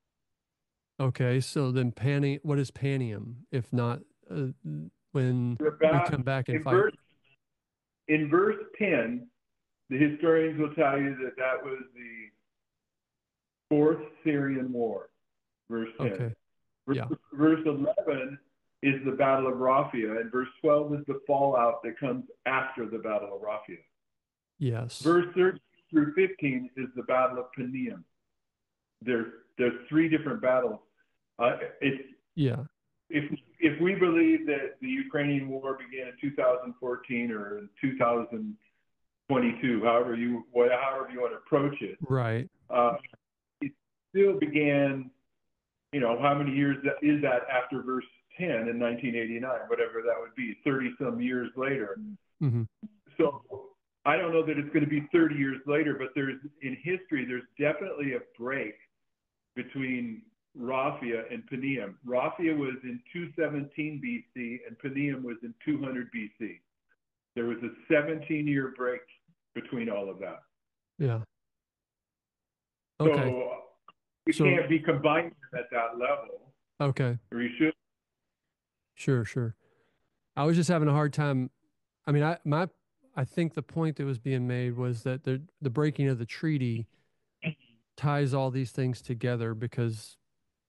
Okay, so then Pani, what is Panium, if not uh, when we About- come back and in fight? verse, in verse ten, the historians will tell you that that was the Fourth Syrian War, verse ten. Okay, Verse, yeah. verse eleven is the Battle of Raphia, and verse twelve is the fallout that comes after the Battle of Raphia. Yes. Verse thirteen through fifteen is the Battle of Peniam. There, there's three different battles. Uh, it's Yeah. if if we believe that the Ukrainian war began in two thousand fourteen or in two thousand twenty-two, however you what however you want to approach it, Right. uh, it still began. You know, how many years that, is that after verse ten in nineteen eighty-nine, whatever that would be, thirty some years later. Mm-hmm. So I don't know that it's going to be thirty years later, but there's in history there's definitely a break between Raphia and Peniam. Raphia was in two seventeen B C and Peniam was in two hundred B C. There was a seventeen year break between all of that. Yeah. Okay. So we So- can't be combining them at that level, Okay. or you should. Sure, sure. I was just having a hard time. I mean, I my I think the point that was being made was that the the breaking of the treaty ties all these things together because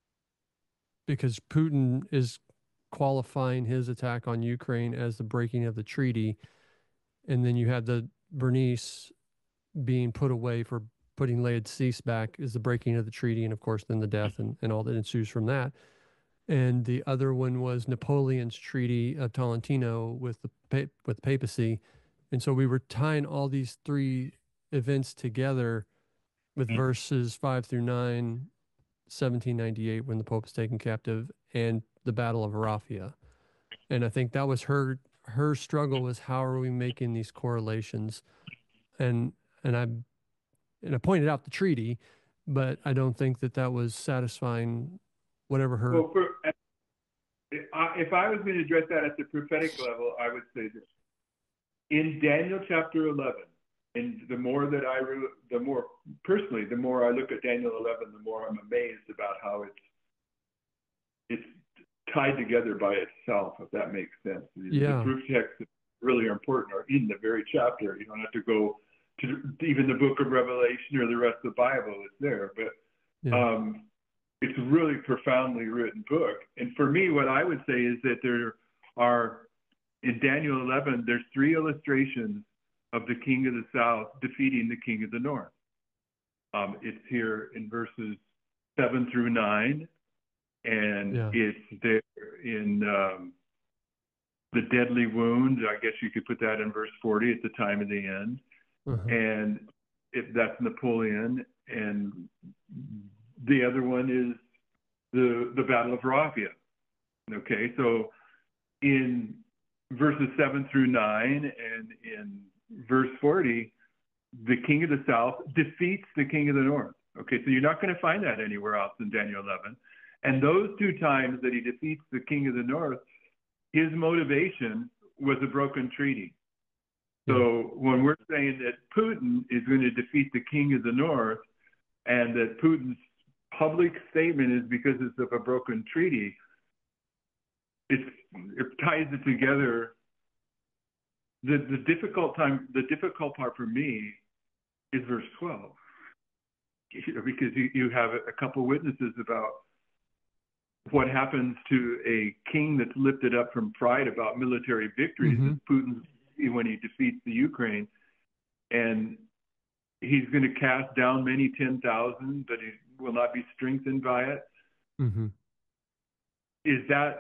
because Putin is qualifying his attack on Ukraine as the breaking of the treaty, and then you have the Bernice being put away for putting Laod Cease back is the breaking of the treaty, and of course then the death and, and all that ensues from that. And the other one was Napoleon's Treaty of Tolentino with the pa- with papacy, and so we were tying all these three events together with Mm-hmm. verses five through nine, seventeen ninety-eight when the Pope was taken captive, and the Battle of Raphia. And I think that was her her struggle was how are we making these correlations, and and I and I pointed out the treaty, but I don't think that that was satisfying whatever her. Well, for, if I was going to address that at the prophetic level, I would say this. In Daniel chapter eleven, and the more that I, re- the more personally, the more I look at Daniel eleven, the more I'm amazed about how it's it's tied together by itself, if that makes sense. Yeah. The proof texts that really are important are in the very chapter. You don't have to go to even the book of Revelation or the rest of the Bible. It's there, but Yeah. um, it's a really profoundly written book. And for me, what I would say is that there are, in Daniel eleven, there's three illustrations of the king of the south defeating the king of the north. Um, it's here in verses seven through nine, and Yeah. it's there in um, the deadly wound. I guess you could put that in verse forty at the time of the end. Uh-huh. And it, that's Napoleon. And the other one is the the Battle of Raphia. Okay, so in verses seven through nine and in verse forty, the king of the south defeats the king of the north. Okay, so you're not going to find that anywhere else in Daniel eleven. And those two times that he defeats the king of the north, his motivation was a broken treaty. So when we're saying that Putin is going to defeat the king of the north, and that Putin's public statement is because it's of a broken treaty, it's, it ties it together. The, the difficult time, the difficult part for me is verse twelve, you know, because you, you have a couple witnesses about what happens to a king that's lifted up from pride about military victories, mm-hmm. Putin when he defeats the Ukraine, and he's going to cast down many ten thousand, but he will not be strengthened by it. Mm-hmm. Is that?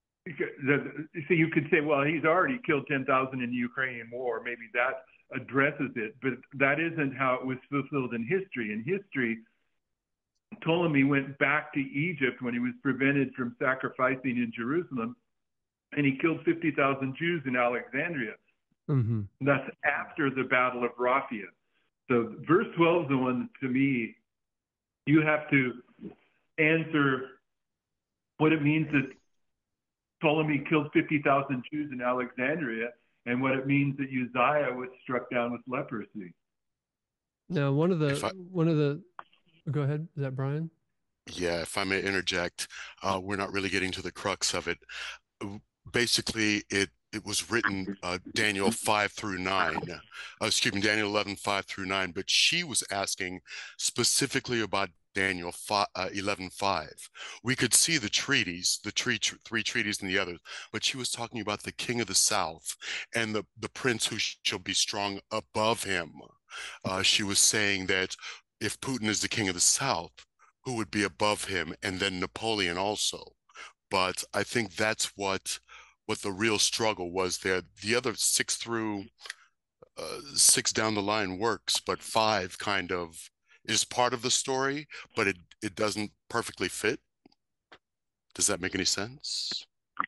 So you could say, well, he's already killed ten thousand in the Ukrainian war. Maybe that addresses it, but that isn't how it was fulfilled in history. In history, Ptolemy went back to Egypt when he was prevented from sacrificing in Jerusalem, and he killed fifty thousand Jews in Alexandria. Mm-hmm. That's after the Battle of Raphia. So verse twelve is the one, to me, you have to answer what it means that Ptolemy killed fifty thousand Jews in Alexandria, and what it means that Uzziah was struck down with leprosy. Now, one of the, I, one of the, go ahead, is that Brian? Yeah, if I may interject, uh, we're not really getting to the crux of it. Basically, it it was written uh, Daniel five through nine, uh, excuse me, Daniel eleven, five through nine, but she was asking specifically about Daniel five, uh, eleven, five. We could see the treaties, the tree, tr three treaties and the others, but she was talking about the king of the south and the, the prince who shall be strong above him. Uh, she was saying that if Putin is the king of the south, who would be above him, and then Napoleon also. But I think that's what what the real struggle was there. The other six through uh, six down the line works, but five kind of is part of the story, but it, it doesn't perfectly fit. Does that make any sense?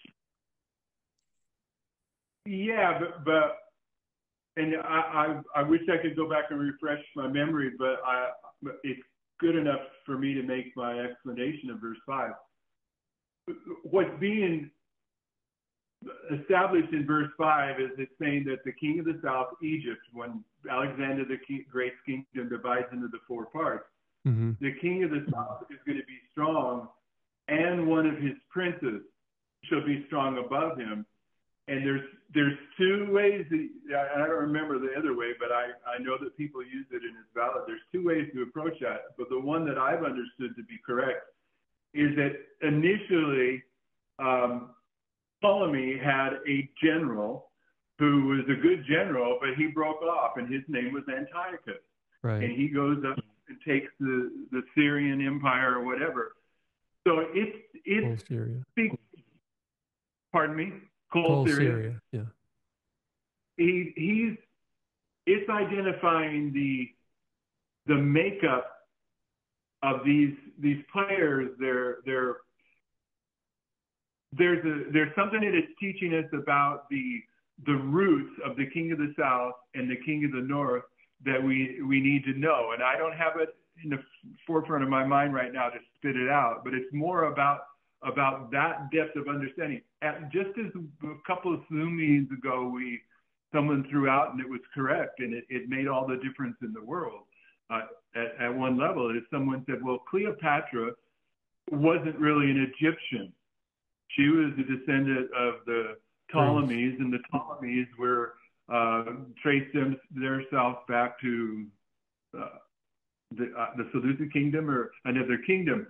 Yeah, but, but and I, I, I wish I could go back and refresh my memory, but I, it's good enough for me to make my explanation of verse five. What's being established in verse five is it's saying that the king of the south, Egypt, when Alexander the king, Great's kingdom divides into the four parts, mm-hmm. the king of the south is going to be strong, and one of his princes shall be strong above him. And there's there's two ways that, I don't remember the other way, but I, I know that people use it and it's valid. There's two ways to approach that, but the one that I've understood to be correct is that initially um, Ptolemy had a general who was a good general, but he broke off, and his name was Antiochus. Right. And he goes up and takes the, the Syrian Empire or whatever. So it's it's Syria. Pardon me. Cold Syria. Syria. Yeah. He he's it's identifying the the makeup of these these players. They're they're there's a there's something that it's teaching us about the the roots of the king of the south and the king of the north that we we need to know. And I don't have it in the forefront of my mind right now to spit it out, but it's more about about that depth of understanding. At, just as a couple of Zoom meetings ago, we someone threw out and it was correct, and it, it made all the difference in the world. Uh, at, at one level, if someone said, well, Cleopatra wasn't really an Egyptian. She was a descendant of the Ptolemies, and the Ptolemies were uh, traced them, their self back to uh, the, uh, the Seleucid kingdom or another kingdom.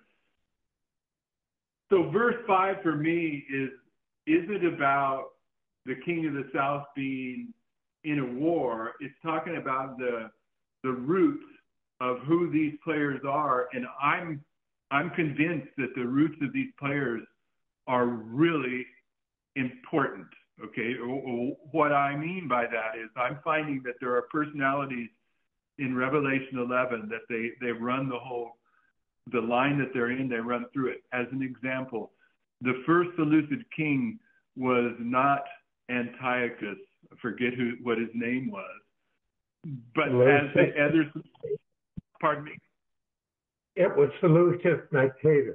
So verse five for me is, is it about the king of the south being in a war? It's talking about the the roots of who these players are, and I'm I'm convinced that the roots of these players are really important. Okay, what I mean by that is I'm finding that there are personalities in Revelation eleven that they they run the whole the line that they're in, they run through it. As an example, the first Seleucid king was not Antiochus. I forget who what his name was. But as the others, pardon me? It was Seleucus Nicator.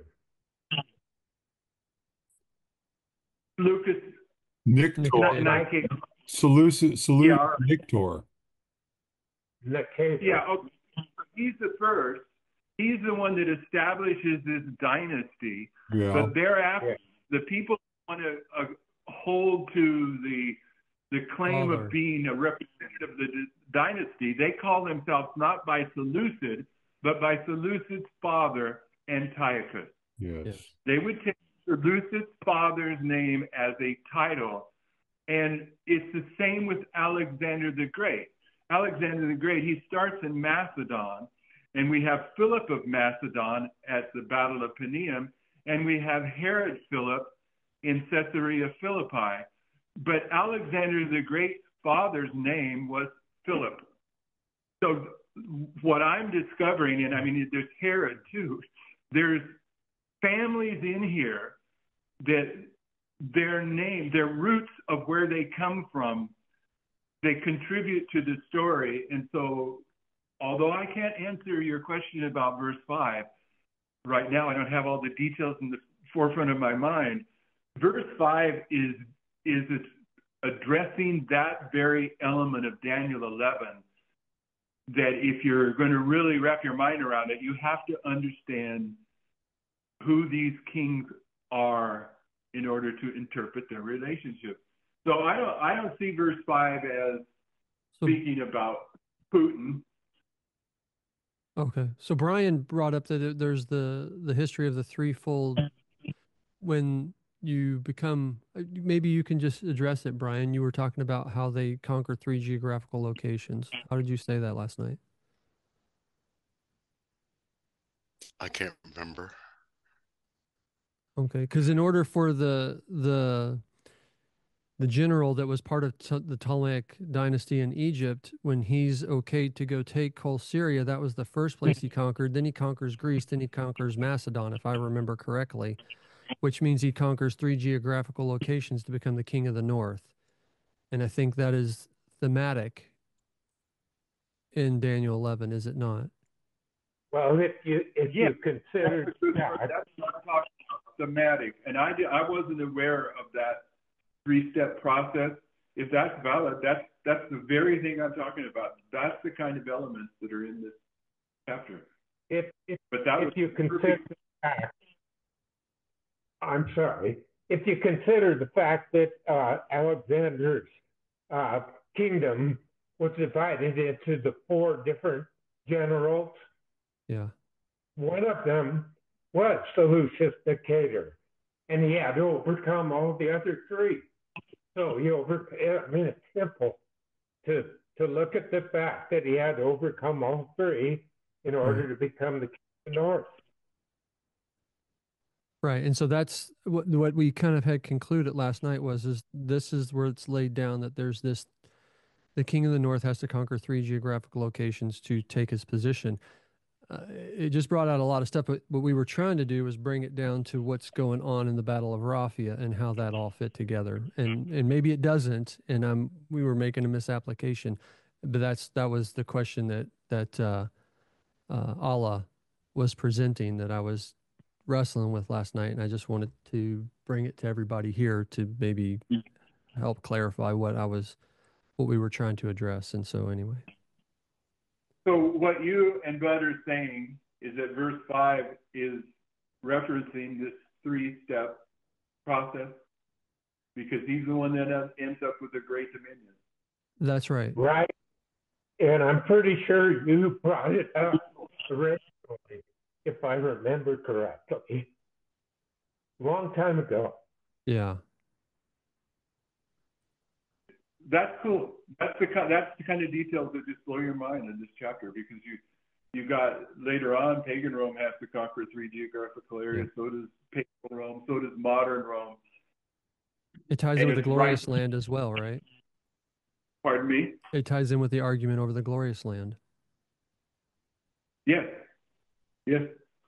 Lucas Nicator. Nicator. Seleucus, Seleucus Yeah, Victor. Nicator. yeah. Okay. He's the first. He's the one that establishes this dynasty. Yeah. But thereafter, Yeah. the people who want to uh, hold to the the claim Father. of being a representative of the d- dynasty, they call themselves not by Seleucid, but by Seleucid's father, Antiochus. Yes. Yes. They would take Seleucid's father's name as a title. And it's the same with Alexander the Great. Alexander the Great, he starts in Macedon, and we have Philip of Macedon at the Battle of Panium, and we have Herod Philip in Caesarea Philippi. But Alexander the Great's father's name was Philip. So what I'm discovering, and I mean, there's Herod too, there's families in here that their name, their roots of where they come from, they contribute to the story. And so, although I can't answer your question about verse five right now, I don't have all the details in the forefront of my mind. Verse five is is addressing that very element of Daniel eleven, that if you're going to really wrap your mind around it, you have to understand who these kings are in order to interpret their relationship. So I don't I don't see verse five as So, speaking about Putin. okay. So Brian brought up that it- there's the the history of the threefold when you become, uh, maybe you can just address it, Brian. You were talking about how they conquer three geographical locations. How did you say that last night? I can't remember. Okay, because in order for the the the general that was part of T- the Ptolemaic dynasty in Egypt, when he's okay to go take whole Syria, that was the first place he conquered. Then he conquers Greece. Then he conquers Macedon, if I remember correctly, which means he conquers three geographical locations to become the king of the north. And I think that is thematic in Daniel eleven, is it not? Well, if you if Yeah, you consider That's, the, that, that's what I'm talking about, thematic. And I, did, I wasn't aware of that three-step process. If that's valid, that's that's the very thing I'm talking about. That's the kind of elements that are in this chapter. if if, But that if was you consider the fact, I'm sorry, if you consider the fact that uh, Alexander's uh, kingdom was divided into the four different generals, Yeah. one of them was Seleucus Nicator, and he had to overcome all the other three. So he over, I mean, it's simple to to look at the fact that he had to overcome all three in order Right. to become the king of the north. Right. And so that's what what we kind of had concluded last night was is this is where it's laid down that there's this the king of the north has to conquer three geographical locations to take his position. Uh, it just brought out a lot of stuff, but what we were trying to do was bring it down to what's going on in the Battle of Raphia and how that all fit together. And and maybe it doesn't, and um we were making a misapplication, but that's that was the question that that uh, uh, Allah was presenting that I was wrestling with last night, and I just wanted to bring it to everybody here to maybe help clarify what I was what we were trying to address. And so anyway. So what you and Bud are saying is that verse five is referencing this three-step process because he's the one that ends up with a great dominion. That's right. Right. And I'm pretty sure you brought it up originally, if I remember correctly. Long time ago. Yeah. That's cool. That's the kind. That's the kind of details that just blow your mind in this chapter because you you got later on pagan Rome has to conquer three geographical areas. Yeah. So does pagan Rome. So does modern Rome. It ties and in with the glorious right. land as well, right? Pardon me? It ties in with the argument over the glorious land. Yes. Yes.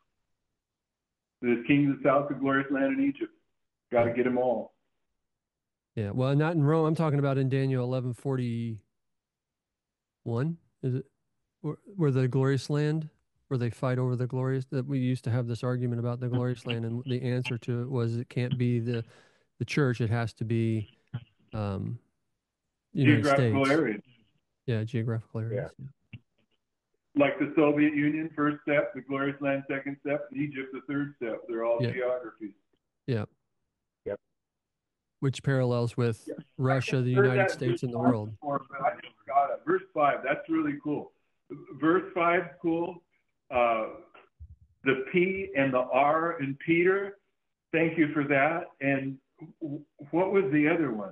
The king of the south, the glorious land in Egypt. Got to get them all. Yeah. Well, not in Rome. I'm talking about in Daniel eleven forty-one. Is it where, where the glorious land, where they fight over the glorious? That we used to have this argument about the glorious land, and the answer to it was it can't be the the church. It has to be um, United geographical States. areas. Yeah, geographical areas. Yeah. Yeah. Like the Soviet Union, first step, the Glorious Land, second step, and Egypt, the third step. They're all Yeah. geographies. Yeah. Yep. Which parallels with Yeah. Russia, the Heard United that States, and the verse world. before, but I just got it. Verse five, that's really cool. Verse five, cool. Uh, the P and the R in Peter, thank you for that. And what was the other one?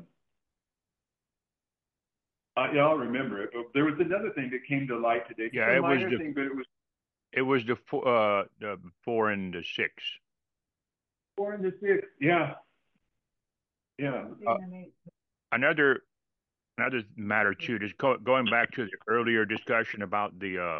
Uh, y'all remember it, but there was another thing that came to light today. Yeah, a it was minor the thing, but it was it was the four, uh the four and the six. four and the six. Yeah, yeah. Uh, another another matter too, just go, going back to the earlier discussion about the uh,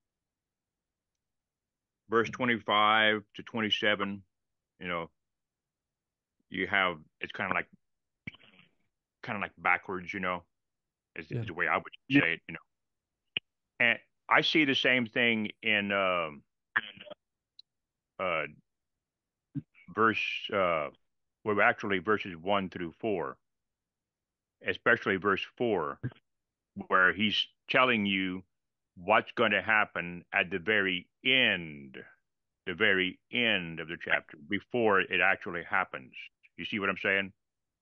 verse twenty-five to twenty-seven. You know, you have it's kind of like kind of like backwards. You know, is, Yeah. is the way I would Yeah. say it. You know, and I see the same thing in um, uh, verse uh, well, actually verses one through four, especially verse four, where he's telling you what's going to happen at the very end, the very end of the chapter, before it actually happens. You see what I'm saying?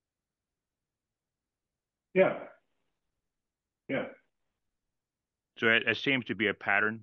Yeah. Yeah. So it, it seems to be a pattern.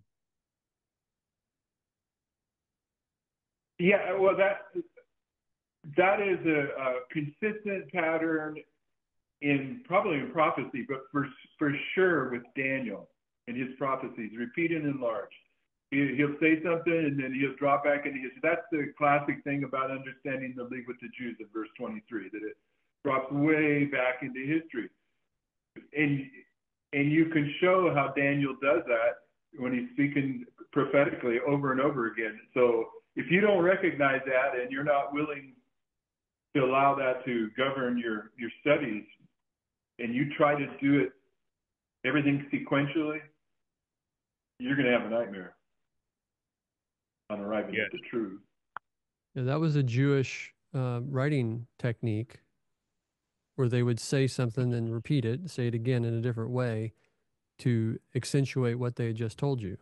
Yeah. Well, that that is a, a consistent pattern in probably in prophecy, but for for sure with Daniel and his prophecies, repeat and enlarge. He, he'll say something and then he'll drop back into his. That's the classic thing about understanding the league with the Jews in verse twenty-three, that it drops way back into history. And and you can show how Daniel does that when he's speaking prophetically over and over again. So if you don't recognize that and you're not willing to allow that to govern your your studies, and you try to do it everything sequentially, you're going to have a nightmare on arriving Yes. at the truth. Yeah, that was a Jewish uh, writing technique where they would say something and repeat it, say it again in a different way to accentuate what they had just told you.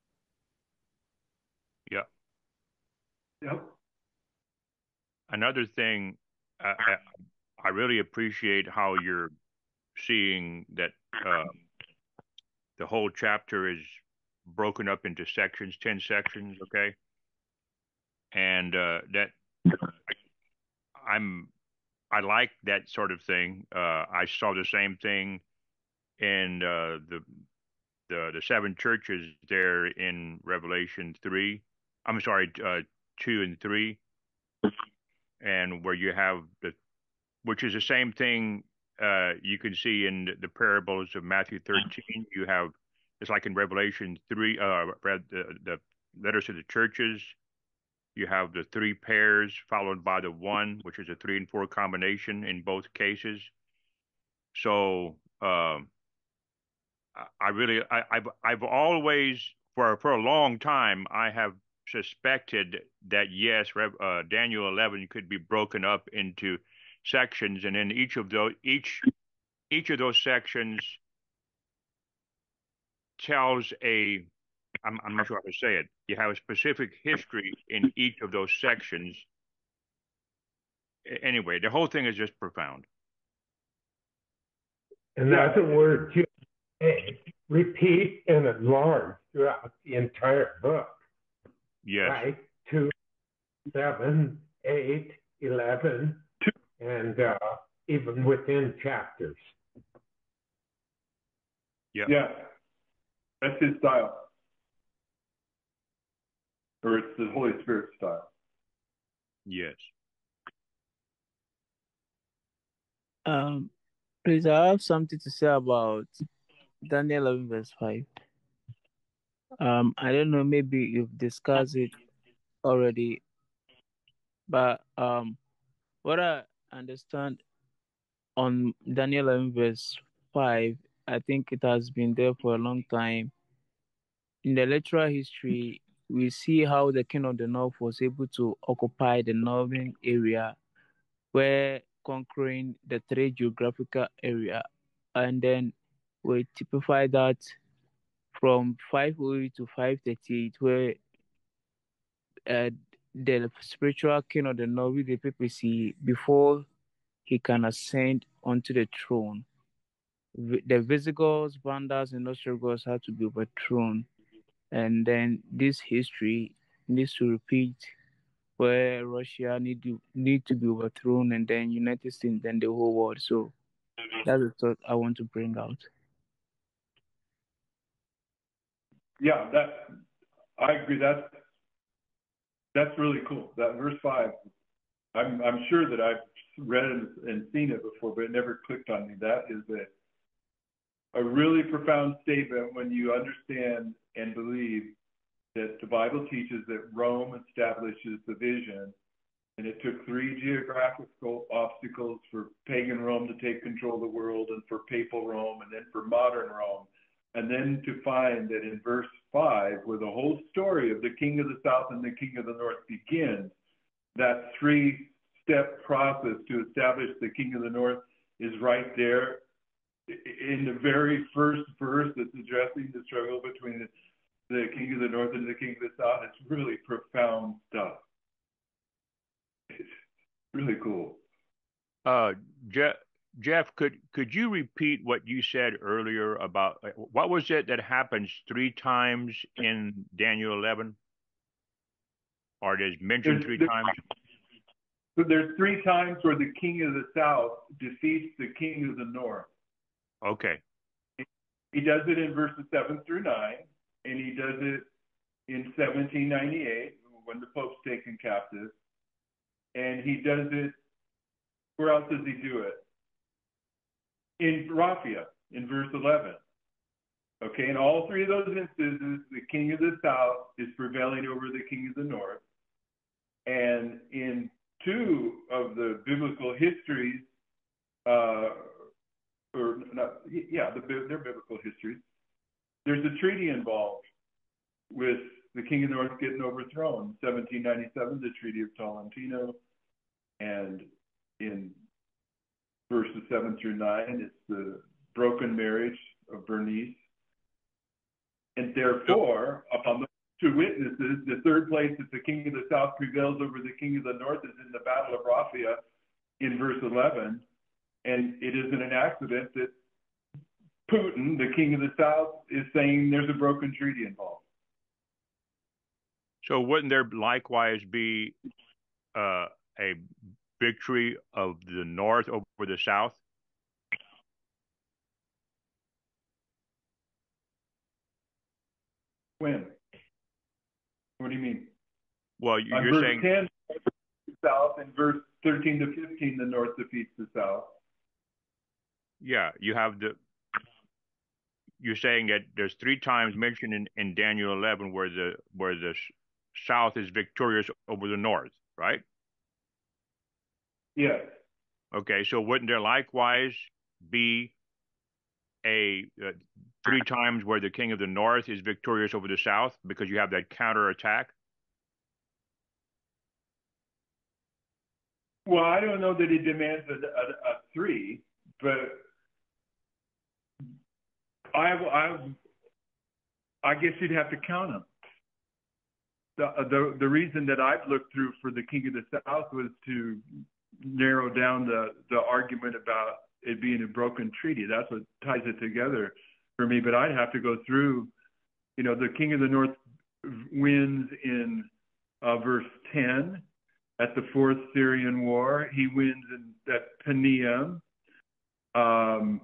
Yeah. Yep. Another thing, I, I, I really appreciate how you're seeing that uh, the whole chapter is broken up into sections, ten sections, okay? And uh, that I'm I like that sort of thing. Uh, I saw the same thing in uh, the the the seven churches there in Revelation three. I'm sorry, uh, two and three, and where you have the, which is the same thing uh, you can see in the, the parables of Matthew thirteen. You have it's like in Revelation three, uh, read the, the letters to the churches. You have the three pairs followed by the one, which is a three and four combination in both cases. So um, I, I really, I, I've, I've always, for for a long time, I have suspected that yes, Rev, uh, Daniel eleven could be broken up into sections, and in each of those, each each of those sections tells a, I'm, I'm not sure how to say it. You have a specific history in each of those sections. Anyway, the whole thing is just profound. And that's a word you say, repeat and enlarge throughout the entire book. Yes. Right? Two, seven, eight, eleven, and uh, even within chapters. Yeah. Yeah. That's his style. Or it's the Holy Spirit style. Yes. Um, please, I have something to say about Daniel eleven verse five. Um, I don't know, maybe you've discussed it already, but um, what I understand on Daniel eleven verse five, I think it has been there for a long time. In the literal history, we see how the king of the north was able to occupy the northern area, where conquering the three geographical area and then we typify that from five oh eight to five thirty-eight, where uh, the spiritual king of the north with the papacy before he can ascend onto the throne. The Visigoths, Vandals, and Ostrogoths had to be overthrown, and then this history needs to repeat, where Russia need to need to be overthrown, and then United States, then the whole world. So that's the thought I want to bring out. Yeah, that I agree. That's that's really cool. That verse five, I'm I'm sure that I've read it and seen it before, but it never clicked on me. That is a a really profound statement when you understand and believe that the Bible teaches that Rome establishes the vision, and it took three geographical obstacles for pagan Rome to take control of the world, and for papal Rome, and then for modern Rome. And then to find that in verse five, where the whole story of the king of the south and the king of the north begins, that three-step process to establish the king of the north is right there in the very first verse that's addressing the struggle between the, the king of the north and the king of the south. It's really profound stuff. It's really cool. Uh, Jeff, Jeff, could could you repeat what you said earlier about what was it that happens three times in Daniel eleven, or it is mentioned There's, three there's, times? so there's three times where the king of the south defeats the king of the north. Okay. He does it in verses seven through nine, and he does it in seventeen ninety-eight when the Pope's taken captive, and he does it. Where else does he do it? In Raphia, in verse eleven. Okay, in all three of those instances, the king of the south is prevailing over the king of the north. And in two of the biblical histories, uh, or not, yeah, the, they're biblical histories, there's a treaty involved with the king of the north getting overthrown. seventeen ninety-seven, the Treaty of Tolentino, and in verses seven through nine, it's the broken marriage of Bernice. And therefore, upon the two witnesses, the third place that the king of the south prevails over the king of the north is in the Battle of Raphia in verse eleven. And it isn't an accident that Putin, the king of the south, is saying there's a broken treaty involved. So wouldn't there likewise be uh, a victory of the north over the south? When? What do you mean? Well, you're On verse saying ten, the south, and verse thirteen to fifteen, the north defeats the south. Yeah, you have the. You're saying that there's three times mentioned in, in Daniel eleven where the where the south is victorious over the north, right? Yes. Okay, so wouldn't there likewise be a uh, three times where the king of the north is victorious over the south because you have that counterattack? Well, I don't know that it demands a, a, a three, but I, I, I guess you'd have to count them. The, the, the reason that I've looked through for the king of the south was to narrow down the, the argument about it being a broken treaty. That's what ties it together for me. But I'd have to go through, you know, the king of the north wins in uh, verse ten at the fourth Syrian war. He wins in at Panium. Um,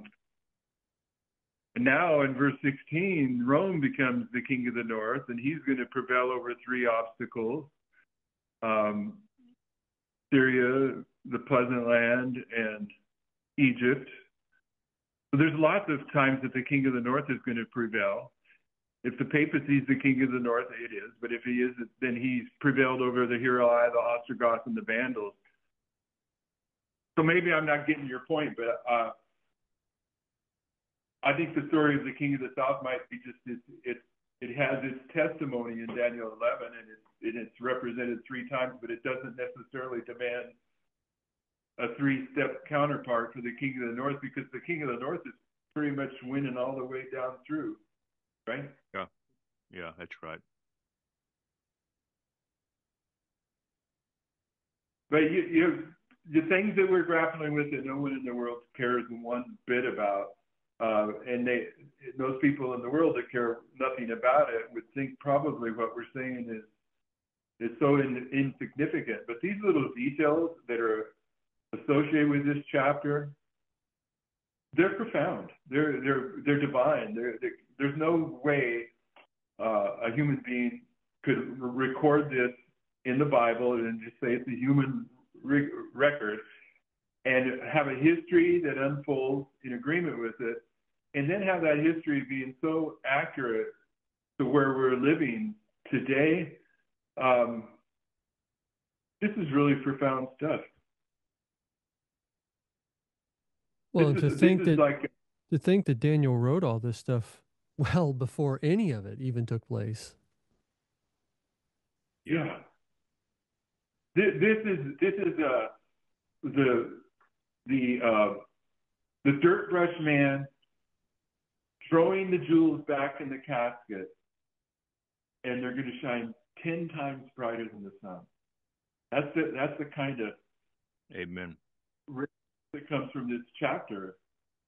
now in verse sixteen, Rome becomes the king of the north, and he's going to prevail over three obstacles. Um, Syria, the Pleasant Land, and Egypt. So there's lots of times that the king of the north is going to prevail. If the papacy is the king of the north, it is. But if he is, then he's prevailed over the Heruli, the Ostrogoths, and the Vandals. So maybe I'm not getting your point, but uh, I think the story of the king of the south might be just it. It, it has its testimony in Daniel eleven, and it's, and it's represented three times, but it doesn't necessarily demand a three-step counterpart for the king of the north, because the king of the north is pretty much winning all the way down through, right? Yeah, yeah, that's right. But you, you, the things that we're grappling with that no one in the world cares one bit about, uh, and they, those people in the world that care nothing about it would think probably what we're saying is is so in, insignificant. But these little details that are associated with this chapter, they're profound. They're they're they're divine. They're, they're, there's no way uh, a human being could record this in the Bible and just say it's a human re- record and have a history that unfolds in agreement with it, and then have that history being so accurate to where we're living today. Um, this is really profound stuff. Well, this to is, think this is that like to think that Daniel wrote all this stuff well before any of it even took place. Yeah. This, this is this is uh, the the uh, the dirt brush man throwing the jewels back in the casket, and they're going to shine ten times brighter than the sun. That's the that's the kind of Amen that comes from this chapter.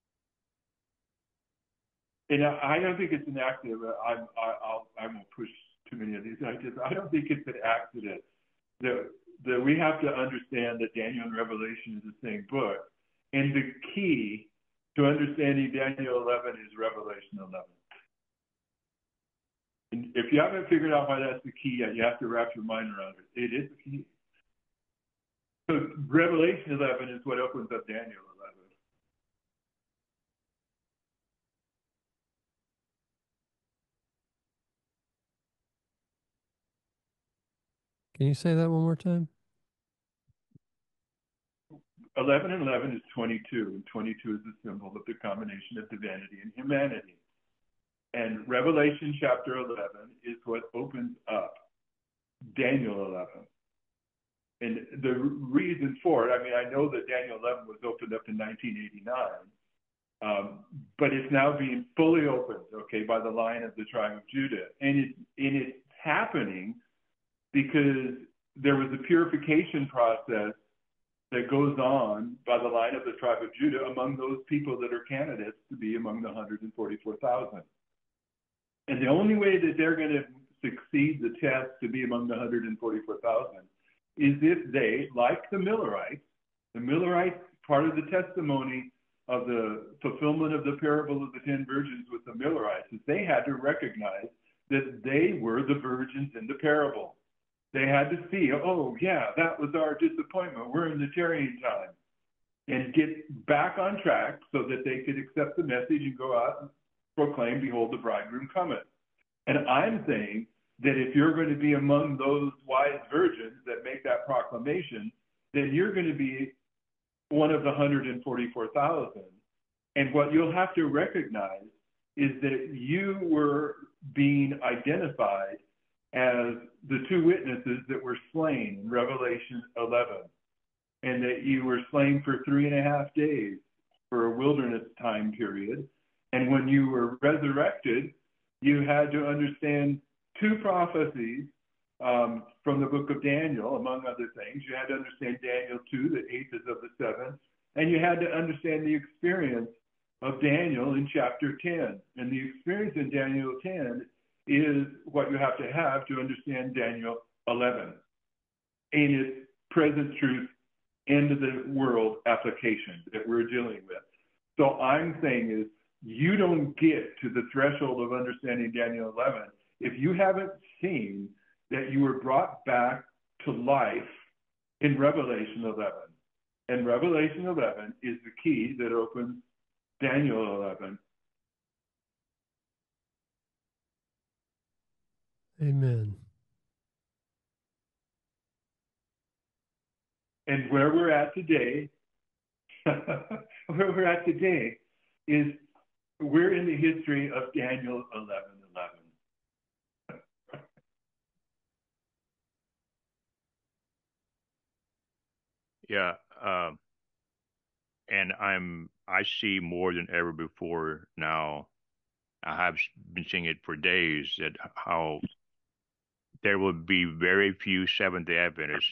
And I, I don't think it's an accident. I'm I, I'll I won't push too many of these. I just I don't think it's an accident that that we have to understand that Daniel and Revelation is the same book, and the key to understanding Daniel eleven is Revelation eleven. And if you haven't figured out why that's the key yet, you have to wrap your mind around it. It is the key. So Revelation eleven is what opens up Daniel eleven. Can you say that one more time? eleven and eleven is twenty-two, and twenty-two is the symbol of the combination of divinity and humanity. And Revelation chapter eleven is what opens up Daniel eleven. And the reason for it, I mean, I know that Daniel eleven was opened up in nineteen eighty-nine, um, but it's now being fully opened, okay, by the line of the tribe of Judah. And, it, and it's happening because there was a purification process that goes on by the line of the tribe of Judah among those people that are candidates to be among the one hundred forty-four thousand. And the only way that they're going to succeed the test to be among the one hundred forty-four thousand is if they, like the Millerites, the Millerites, part of the testimony of the fulfillment of the parable of the ten virgins with the Millerites, is they had to recognize that they were the virgins in the parable. They had to see, oh, yeah, that was our disappointment. We're in the tarrying time. And get back on track so that they could accept the message and go out and proclaim, behold, the bridegroom cometh. And I'm saying that if you're going to be among those wise virgins that make that proclamation, then you're going to be one of the one hundred forty-four thousand. And what you'll have to recognize is that you were being identified as the two witnesses that were slain in Revelation eleven, and that you were slain for three and a half days for a wilderness time period. And when you were resurrected, you had to understand two prophecies um, from the book of Daniel, among other things. You had to understand Daniel two, the eighth is of the seventh, and you had to understand the experience of Daniel in chapter ten. And the experience in Daniel ten is what you have to have to understand Daniel eleven in its present truth, end of the world application that we're dealing with. So I'm saying is you don't get to the threshold of understanding Daniel eleven if you haven't seen that you were brought back to life in Revelation eleven. And Revelation eleven is the key that opens Daniel eleven. Amen. And where we're at today, where we're at today is we're in the history of Daniel eleven eleven. Yeah. Um, and I'm I see more than ever before now. I have been seeing it for days that how there will be very few Seventh-day Adventists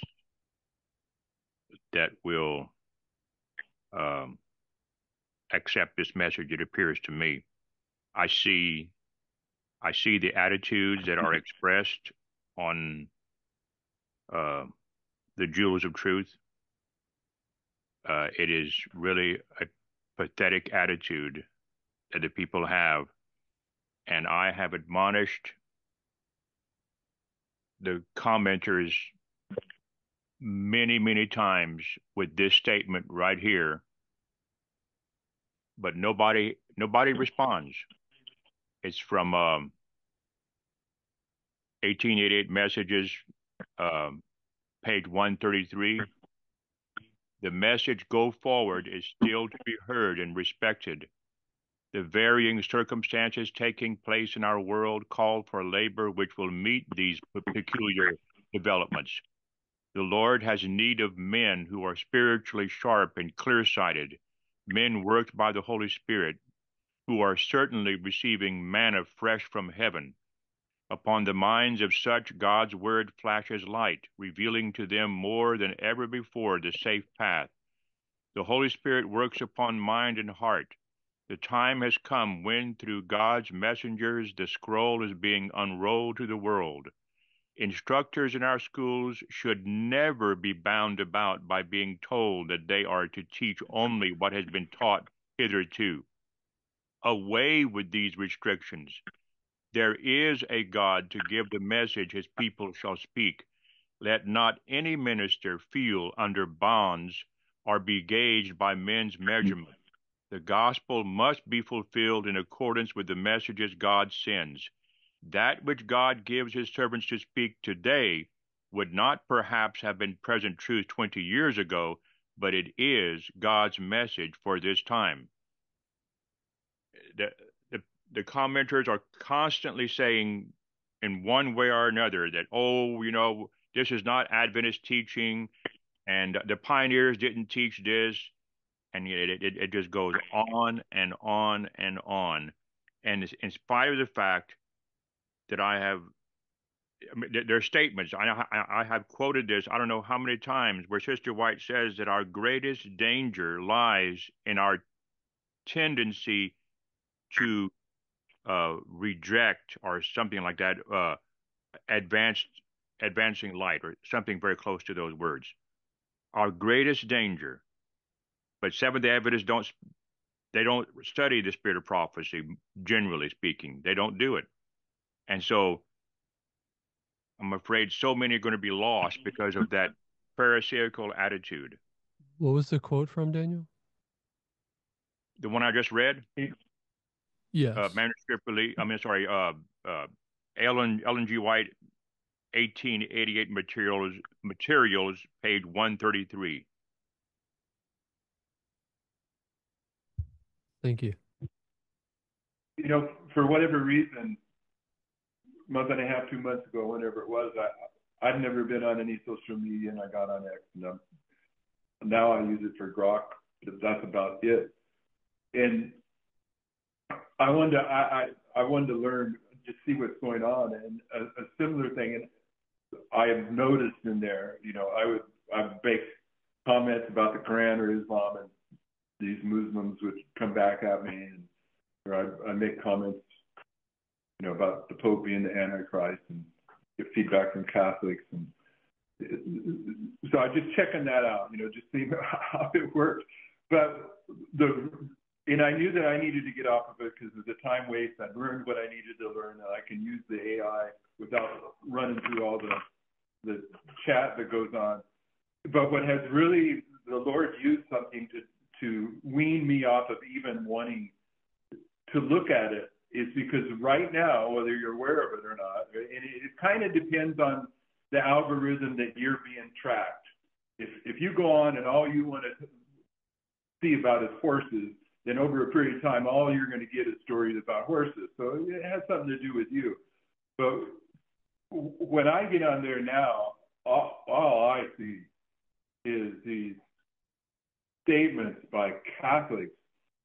that will um, accept this message. It appears to me. I see, I see the attitudes that are expressed on uh, the Jewels of Truth. Uh, it is really a pathetic attitude that the people have, and I have admonished the commenters many, many times with this statement right here, but nobody, nobody responds. It's from um, eighteen eighty-eight Messages, um, page one thirty-three. The message "Go forward" is still to be heard and respected. The varying circumstances taking place in our world call for labor which will meet these peculiar developments. The Lord has need of men who are spiritually sharp and clear-sighted, men worked by the Holy Spirit, who are certainly receiving manna fresh from heaven. Upon the minds of such, God's word flashes light, revealing to them more than ever before the safe path. The Holy Spirit works upon mind and heart. The time has come when, through God's messengers, the scroll is being unrolled to the world. Instructors in our schools should never be bound about by being told that they are to teach only what has been taught hitherto. Away with these restrictions. There is a God to give the message his people shall speak. Let not any minister feel under bonds or be gauged by men's measurement. The gospel must be fulfilled in accordance with the messages God sends. That which God gives his servants to speak today would not perhaps have been present truth twenty years ago, but it is God's message for this time. The, the, the commenters are constantly saying in one way or another that, oh, you know, this is not Adventist teaching, and the pioneers didn't teach this, and it, it, it just goes on and on and on. And in spite of the fact that I have, I mean, their statements, I, I, I have quoted this, I don't know how many times, where Sister White says that our greatest danger lies in our tendency to uh, reject, or something like that, uh, advanced, advancing light, or something very close to those words. Our greatest danger. But Seventh-day Adventists don't, they don't study the spirit of prophecy, generally speaking. They don't do it. And so I'm afraid so many are going to be lost because of that pharisaical attitude. What was the quote from, Daniel? The one I just read? Yes. Uh, manuscript release, I mean, sorry, uh, uh, Ellen, Ellen G. White, eighteen eighty-eight materials, materials, page one thirty-three. Thank you. You know, for whatever reason, a month and a half, two months ago, whenever it was, I, I've never been on any social media, and I got on X. And I'm, now I use it for Grok, but that's about it. And I wanted to, I, I, I wanted to learn, just see what's going on. And a, a similar thing, and I have noticed in there, you know, I would, I make comments about the Quran or Islam, and these Muslims would come back at me, and or I, I make comments, you know, about the Pope being the Antichrist, and get feedback from Catholics, and so I just checking that out, you know, just seeing how it works. But the and I knew that I needed to get off of it because of the time waste. I'd learned what I needed to learn, and I can use the A I without running through all the the chat that goes on. But what has really, the Lord used something to to wean me off of even wanting to look at it, is because right now, whether you're aware of it or not, it, it kind of depends on the algorithm that you're being tracked. If if you go on and all you want to see about is horses, then over a period of time, all you're going to get is stories about horses. So it has something to do with you. But when I get on there now, all, all I see is these statements by Catholics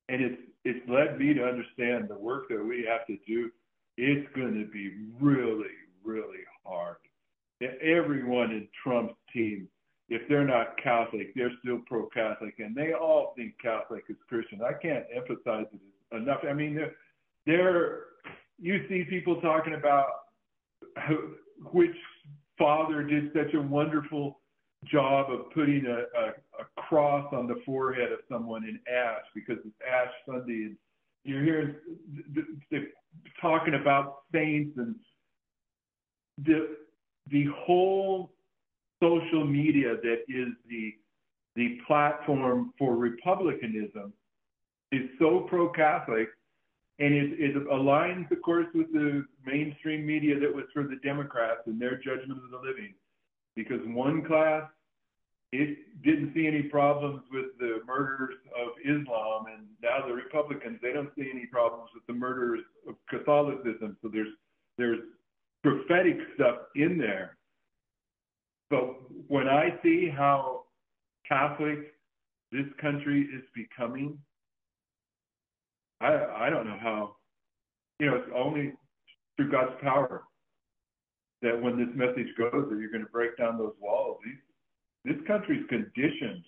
and it's it's led me to understand the work that we have to do. It's going to be really, really hard. Everyone in Trump's team, if they're not Catholic, they're still pro-Catholic, and they all think Catholic is Christian. I can't emphasize it enough. I mean, they're, they're you see people talking about who, which father did such a wonderful job of putting a, a, a cross on the forehead of someone in Ash because it's Ash Sunday, and you're hearing they're talking about saints, and the the whole social media that is the the platform for republicanism is so pro-Catholic, and it, it aligns, of course, with the mainstream media that was for the Democrats and their judgment of the living. Because one class, it didn't see any problems with the murders of Islam, and now the Republicans, they don't see any problems with the murders of Catholicism. So there's there's prophetic stuff in there. But when I see how Catholic this country is becoming, I I don't know how, you know, it's only through God's power that when this message goes that you're going to break down those walls. These, this country's conditioned.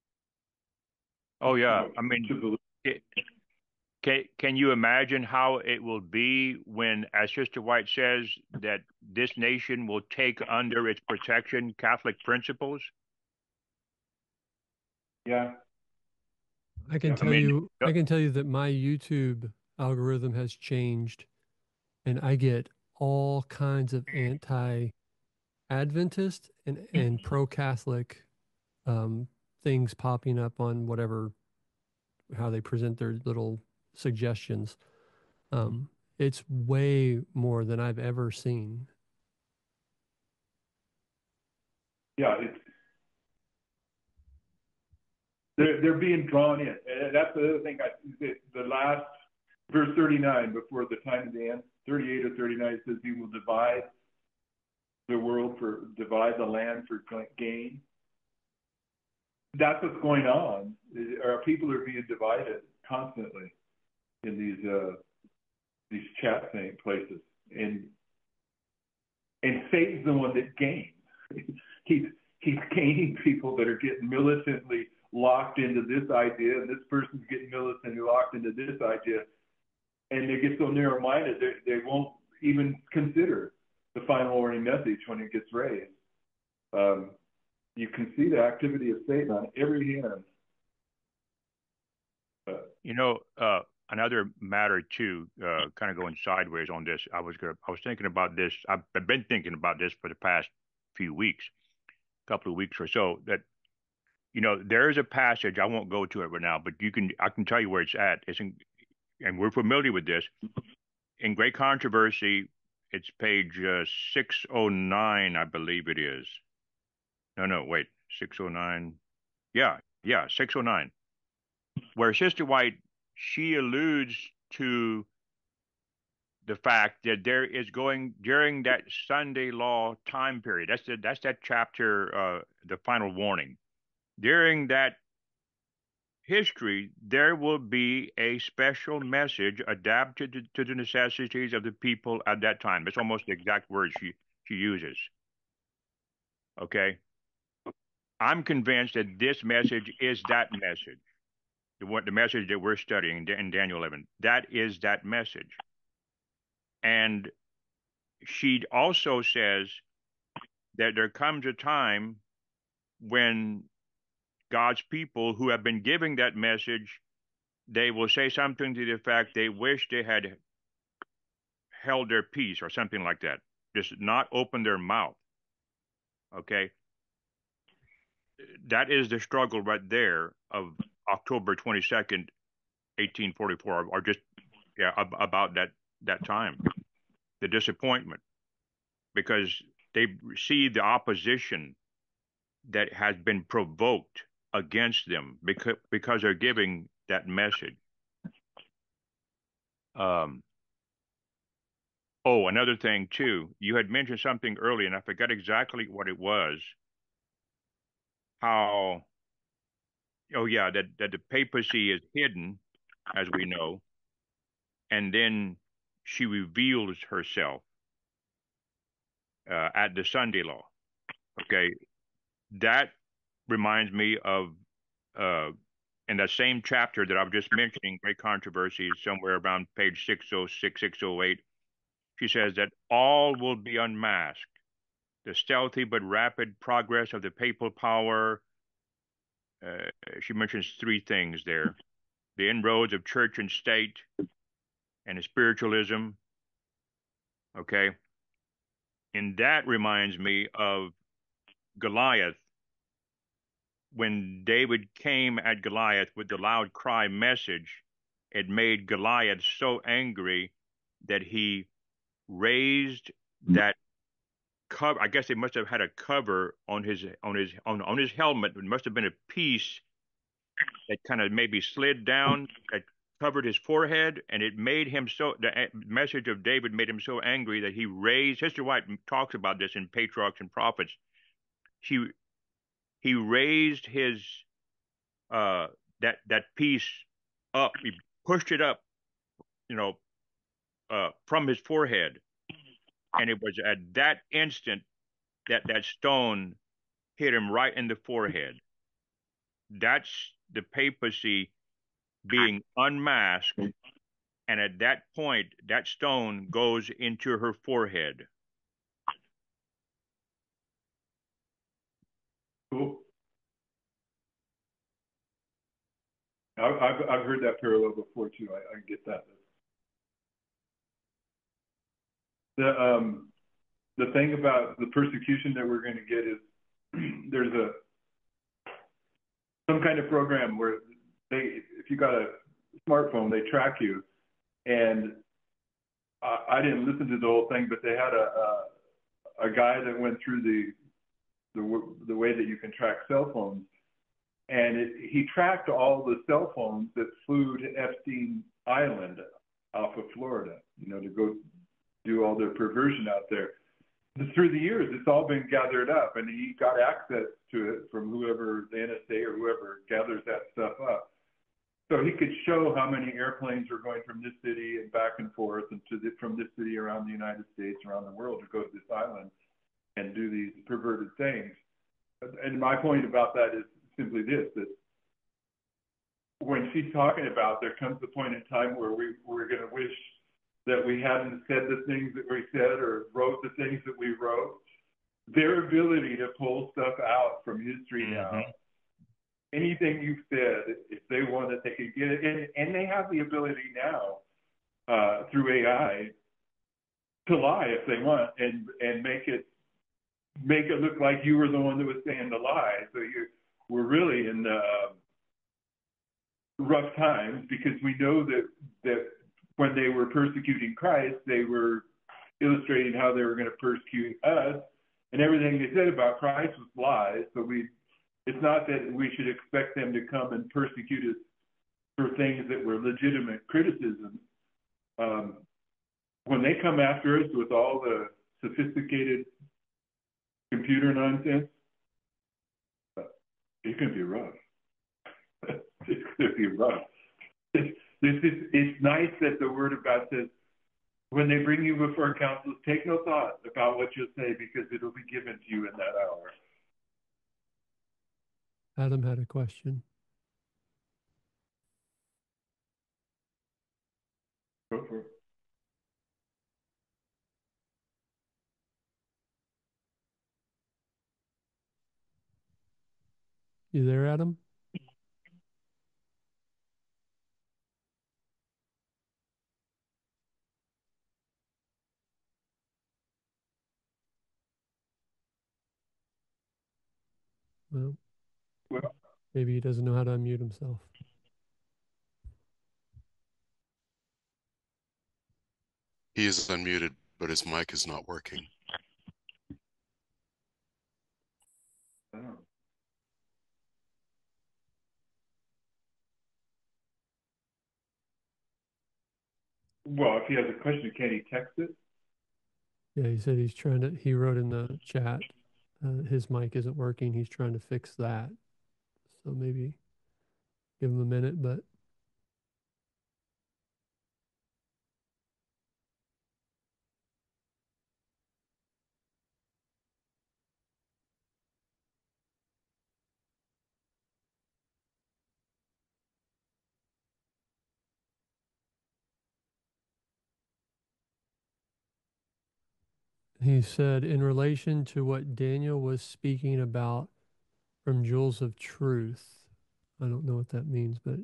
Oh yeah, You know, I mean, to believe. it, can can you imagine how it will be when, as Sister White says, that this nation will take under its protection Catholic principles? Yeah. I can Yeah, I tell mean, you, uh, I can tell you that my YouTube algorithm has changed, and I get all kinds of anti-Adventist and and pro-Catholic um, things popping up on whatever how they present their little suggestions. Um, it's way more than I've ever seen. Yeah, it's they're they're being drawn in, and that's the other thing. I the, the last verse thirty-nine, before the time of the end, thirty-eight or thirty-nine, it says he will divide the world for divide the land for gain. That's what's going on. Our people are being divided constantly in these uh, these chat places, and and Satan's the one that gains. he's he's gaining people that are getting militantly locked into this idea, and this person's getting militantly locked into this idea, and they get so narrow-minded they they won't even consider the final warning message when it gets raised. Um, you can see the activity of Satan on every hand. But, you know, uh, another matter too, uh, kind of going sideways on this. I was gonna, I was thinking about this. I've, I've been thinking about this for the past few weeks, couple of weeks or so. That you know, there is a passage. I won't go to it right now, but you can, I can tell you where it's at. It's in, and we're familiar with this. In Great Controversy, it's page uh, six oh nine, I believe it is. No, no, wait, six oh nine. Yeah, yeah, six oh nine. Where Sister White, she alludes to the fact that there is going during that Sunday law time period. That's the, that's that chapter, uh, the final warning. During that history, there will be a special message adapted to, to the necessities of the people at that time. It's almost the exact words she, she uses. Okay? I'm convinced that this message is that message. The, what, the message that we're studying in Daniel eleven. That is that message. And she also says that there comes a time when God's people who have been giving that message, they will say something to the effect they wish they had held their peace or something like that. Just not open their mouth. Okay? That is the struggle right there of October twenty-second, eighteen forty-four, or just yeah, about that that time. The disappointment, because they see the opposition that has been provoked against them because because they're giving that message. Um, oh, another thing too, you had mentioned something earlier, and I forgot exactly what it was. How, oh yeah, that that the papacy is hidden, as we know, and then she reveals herself uh, at the Sunday law. Okay, that reminds me of uh, in that same chapter that I was just mentioning, Great Controversy, somewhere around page six oh six, six oh eight. She says that all will be unmasked. The stealthy but rapid progress of the papal power. Uh, she mentions three things there: the inroads of church and state, and spiritualism. Okay, and that reminds me of Goliath. When David came at Goliath with the loud cry message, it made Goliath so angry that he raised that cover. I guess they must have had a cover on his on his on, on his helmet. It must have been a piece that kind of maybe slid down that covered his forehead, and it made him so. The message of David made him so angry that he raised. Sister White talks about this in Patriarchs and Prophets. She he raised his uh that that piece up. He pushed it up, you know, uh, from his forehead, and it was at that instant that that stone hit him right in the forehead. That's the papacy being unmasked, and at that point, that stone goes into her forehead. Cool. I've, I've, I've heard that parallel before too. I, I get that. The um, the thing about the persecution that we're going to get is there's a some kind of program where they, if you got a smartphone, they track you. And I, I didn't listen to the whole thing, but they had a a, a guy that went through the the the way that you can track cell phones. And it, he tracked all the cell phones that flew to Epstein Island off of Florida, you know, to go do all their perversion out there. And through the years, it's all been gathered up, and he got access to it from whoever, the N S A or whoever gathers that stuff up. So he could show how many airplanes were going from this city and back and forth, and to the, from this city around the United States, around the world, to go to this island and do these perverted things. And my point about that is simply this, that when she's talking about there comes a point in time where we, we're going to wish that we hadn't said the things that we said or wrote the things that we wrote. Their ability to pull stuff out from history mm-hmm. now, anything you've said, if they wanted, they could get it. And, and they have the ability now uh, through A I to lie if they want and, and make it make it look like you were the one that was saying the lie. So you we're really in uh, rough times, because we know that that when they were persecuting Christ, they were illustrating how they were going to persecute us, and everything they said about Christ was lies. So we, it's not that we should expect them to come and persecute us for things that were legitimate criticism. Um, when they come after us with all the sophisticated computer nonsense, it's going to be rough. It's going to be rough. It's, it's, it's nice that the Word of God says, when they bring you before councils, take no thought about what you'll say, because it'll be given to you in that hour. Adam had a question. Go for it. You there, Adam? Well, well, maybe he doesn't know how to unmute himself. He is unmuted, but his mic is not working. Oh. Well, if he has a question, can he text it? Yeah, he said he's trying to, he wrote in the chat, uh, his mic isn't working. He's trying to fix that. So maybe give him a minute, but He said, in relation to what Daniel was speaking about from Jewels of Truth. I don't know what that means, but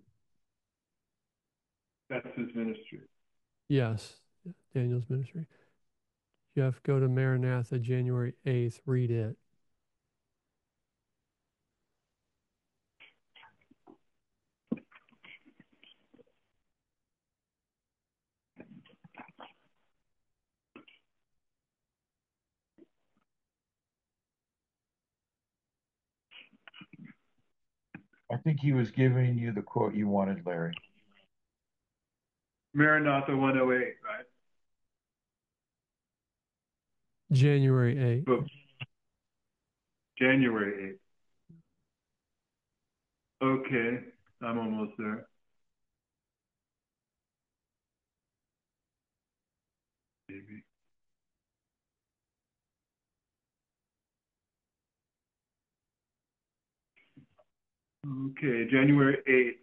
That's his ministry. yes, Daniel's ministry. Jeff, go to Maranatha, January eighth, read it. I think he was giving you the quote you wanted, Larry. Maranatha one oh eight, right? January eighth. Book. January eighth. Okay, I'm almost there. Maybe. Okay, January eighth.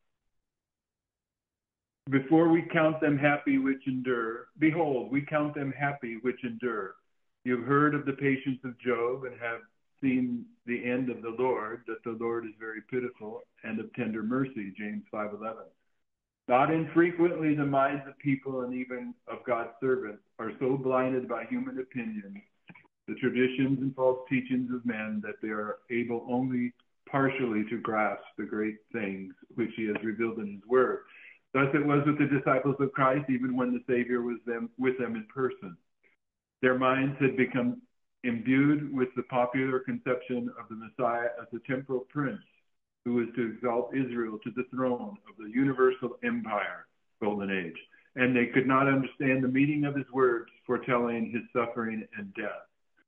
Before we count them happy which endure, behold, we count them happy which endure. You've heard of the patience of Job and have seen the end of the Lord, that the Lord is very pitiful and of tender mercy, James five eleven. Not infrequently the minds of people and even of God's servants are so blinded by human opinions, the traditions and false teachings of men, that they are able only partially to grasp the great things which he has revealed in his word. Thus it was with the disciples of Christ, even when the Savior was them, with them in person. Their minds had become imbued with the popular conception of the Messiah as a temporal prince who was to exalt Israel to the throne of the universal empire, golden age. And they could not understand the meaning of his words foretelling his suffering and death.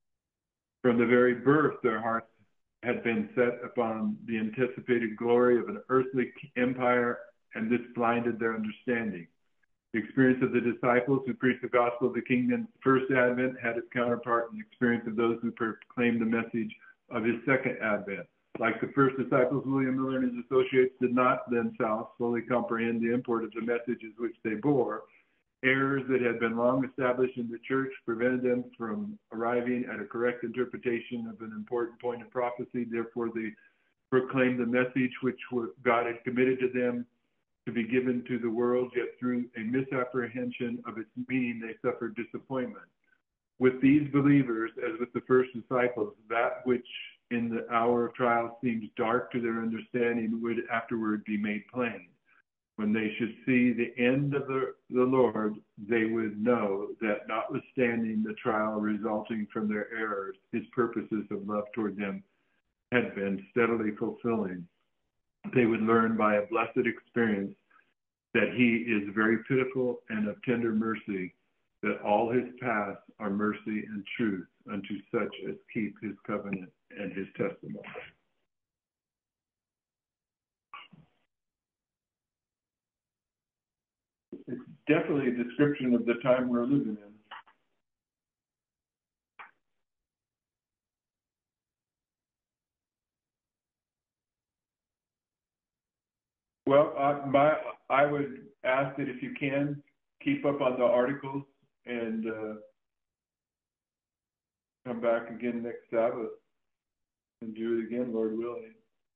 From the very birth, their hearts had been set upon the anticipated glory of an earthly empire, and this blinded their understanding. The experience of the disciples who preached the gospel of the kingdom's first advent had its counterpart in the experience of those who proclaimed the message of his second advent. Like the first disciples, William Miller and his associates did not themselves fully comprehend the import of the messages which they bore. Errors that had been long established in the church prevented them from arriving at a correct interpretation of an important point of prophecy. Therefore, they proclaimed the message which God had committed to them to be given to the world, yet through a misapprehension of its meaning, they suffered disappointment. With these believers, as with the first disciples, that which in the hour of trial seems dark to their understanding would afterward be made plain. When they should see the end of the, the Lord, they would know that notwithstanding the trial resulting from their errors, his purposes of love toward them had been steadily fulfilling. They would learn by a blessed experience that he is very pitiful and of tender mercy, that all his paths are mercy and truth unto such as keep his covenant and his testimony. It's definitely a description of the time we're living in. Well, uh, my, I would ask that if you can, keep up on the articles and uh, come back again next Sabbath and do it again, Lord willing.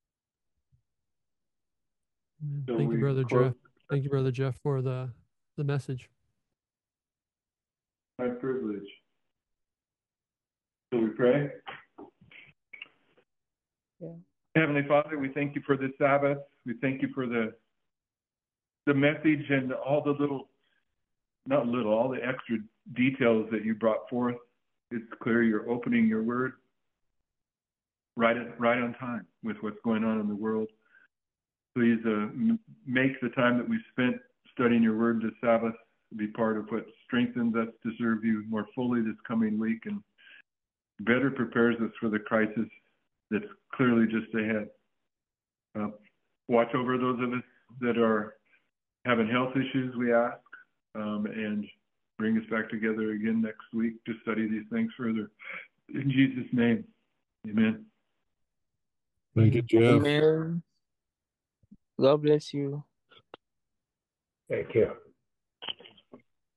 So Thank you, Brother close. Jeff. Thank you, Brother Jeff, for the, the message. My privilege. So we pray. Yeah. Heavenly Father, we thank you for this Sabbath. We thank you for the the message and all the little, not little, all the extra details that you brought forth. It's clear you're opening your word right at, right on time with what's going on in the world. Please uh, m- make the time that we've spent studying your word this Sabbath be part of what strengthens us to serve you more fully this coming week and better prepares us for the crisis that's clearly just ahead. Uh, watch over those of us that are having health issues, we ask, um, and bring us back together again next week to study these things further. In Jesus' name, amen. Thank you, Jeff. Amen. God bless you. Thank you.